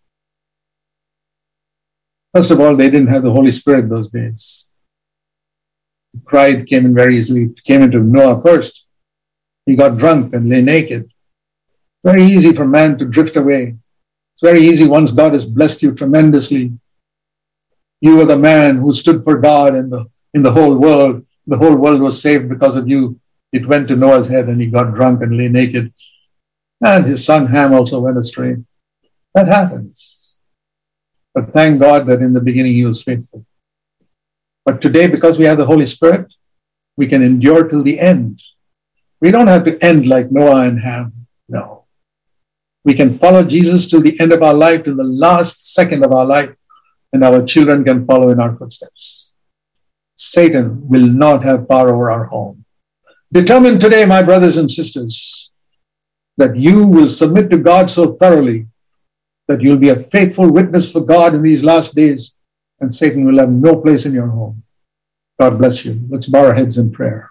first of all, they didn't have the Holy Spirit those days. Pride came in very easily. It came into Noah first. He got drunk and lay naked. Very easy for man to drift away. It's very easy once God has blessed you tremendously. You were the man who stood for God in the, in the whole world. The whole world was saved because of you. It went to Noah's head and he got drunk and lay naked. And his son Ham also went astray. That happens. But thank God that in the beginning he was faithful. But today, because we have the Holy Spirit, we can endure till the end. We don't have to end like Noah and Ham. No. We can follow Jesus till the end of our life, till the last second of our life, and our children can follow in our footsteps. Satan will not have power over our home. Determine today, my brothers and sisters, that you will submit to God so thoroughly that you'll be a faithful witness for God in these last days, and Satan will have no place in your home. God bless you. Let's bow our heads in prayer.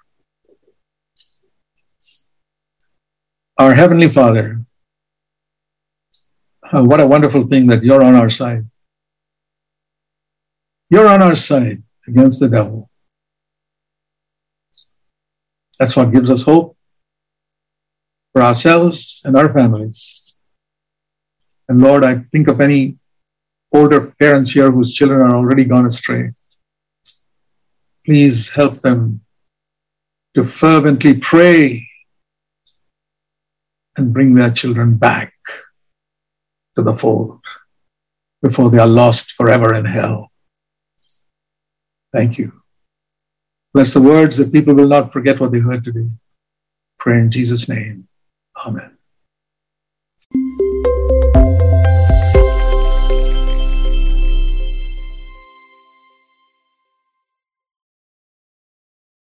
Our Heavenly Father, what a wonderful thing that you're on our side. You're on our side against the devil. That's what gives us hope for ourselves and our families. And Lord, I think of any older parents here whose children are already gone astray. Please help them to fervently pray and bring their children back to the fold before they are lost forever in hell. Thank you. Bless the words that people will not forget what they heard today. Pray in Jesus' name. Amen.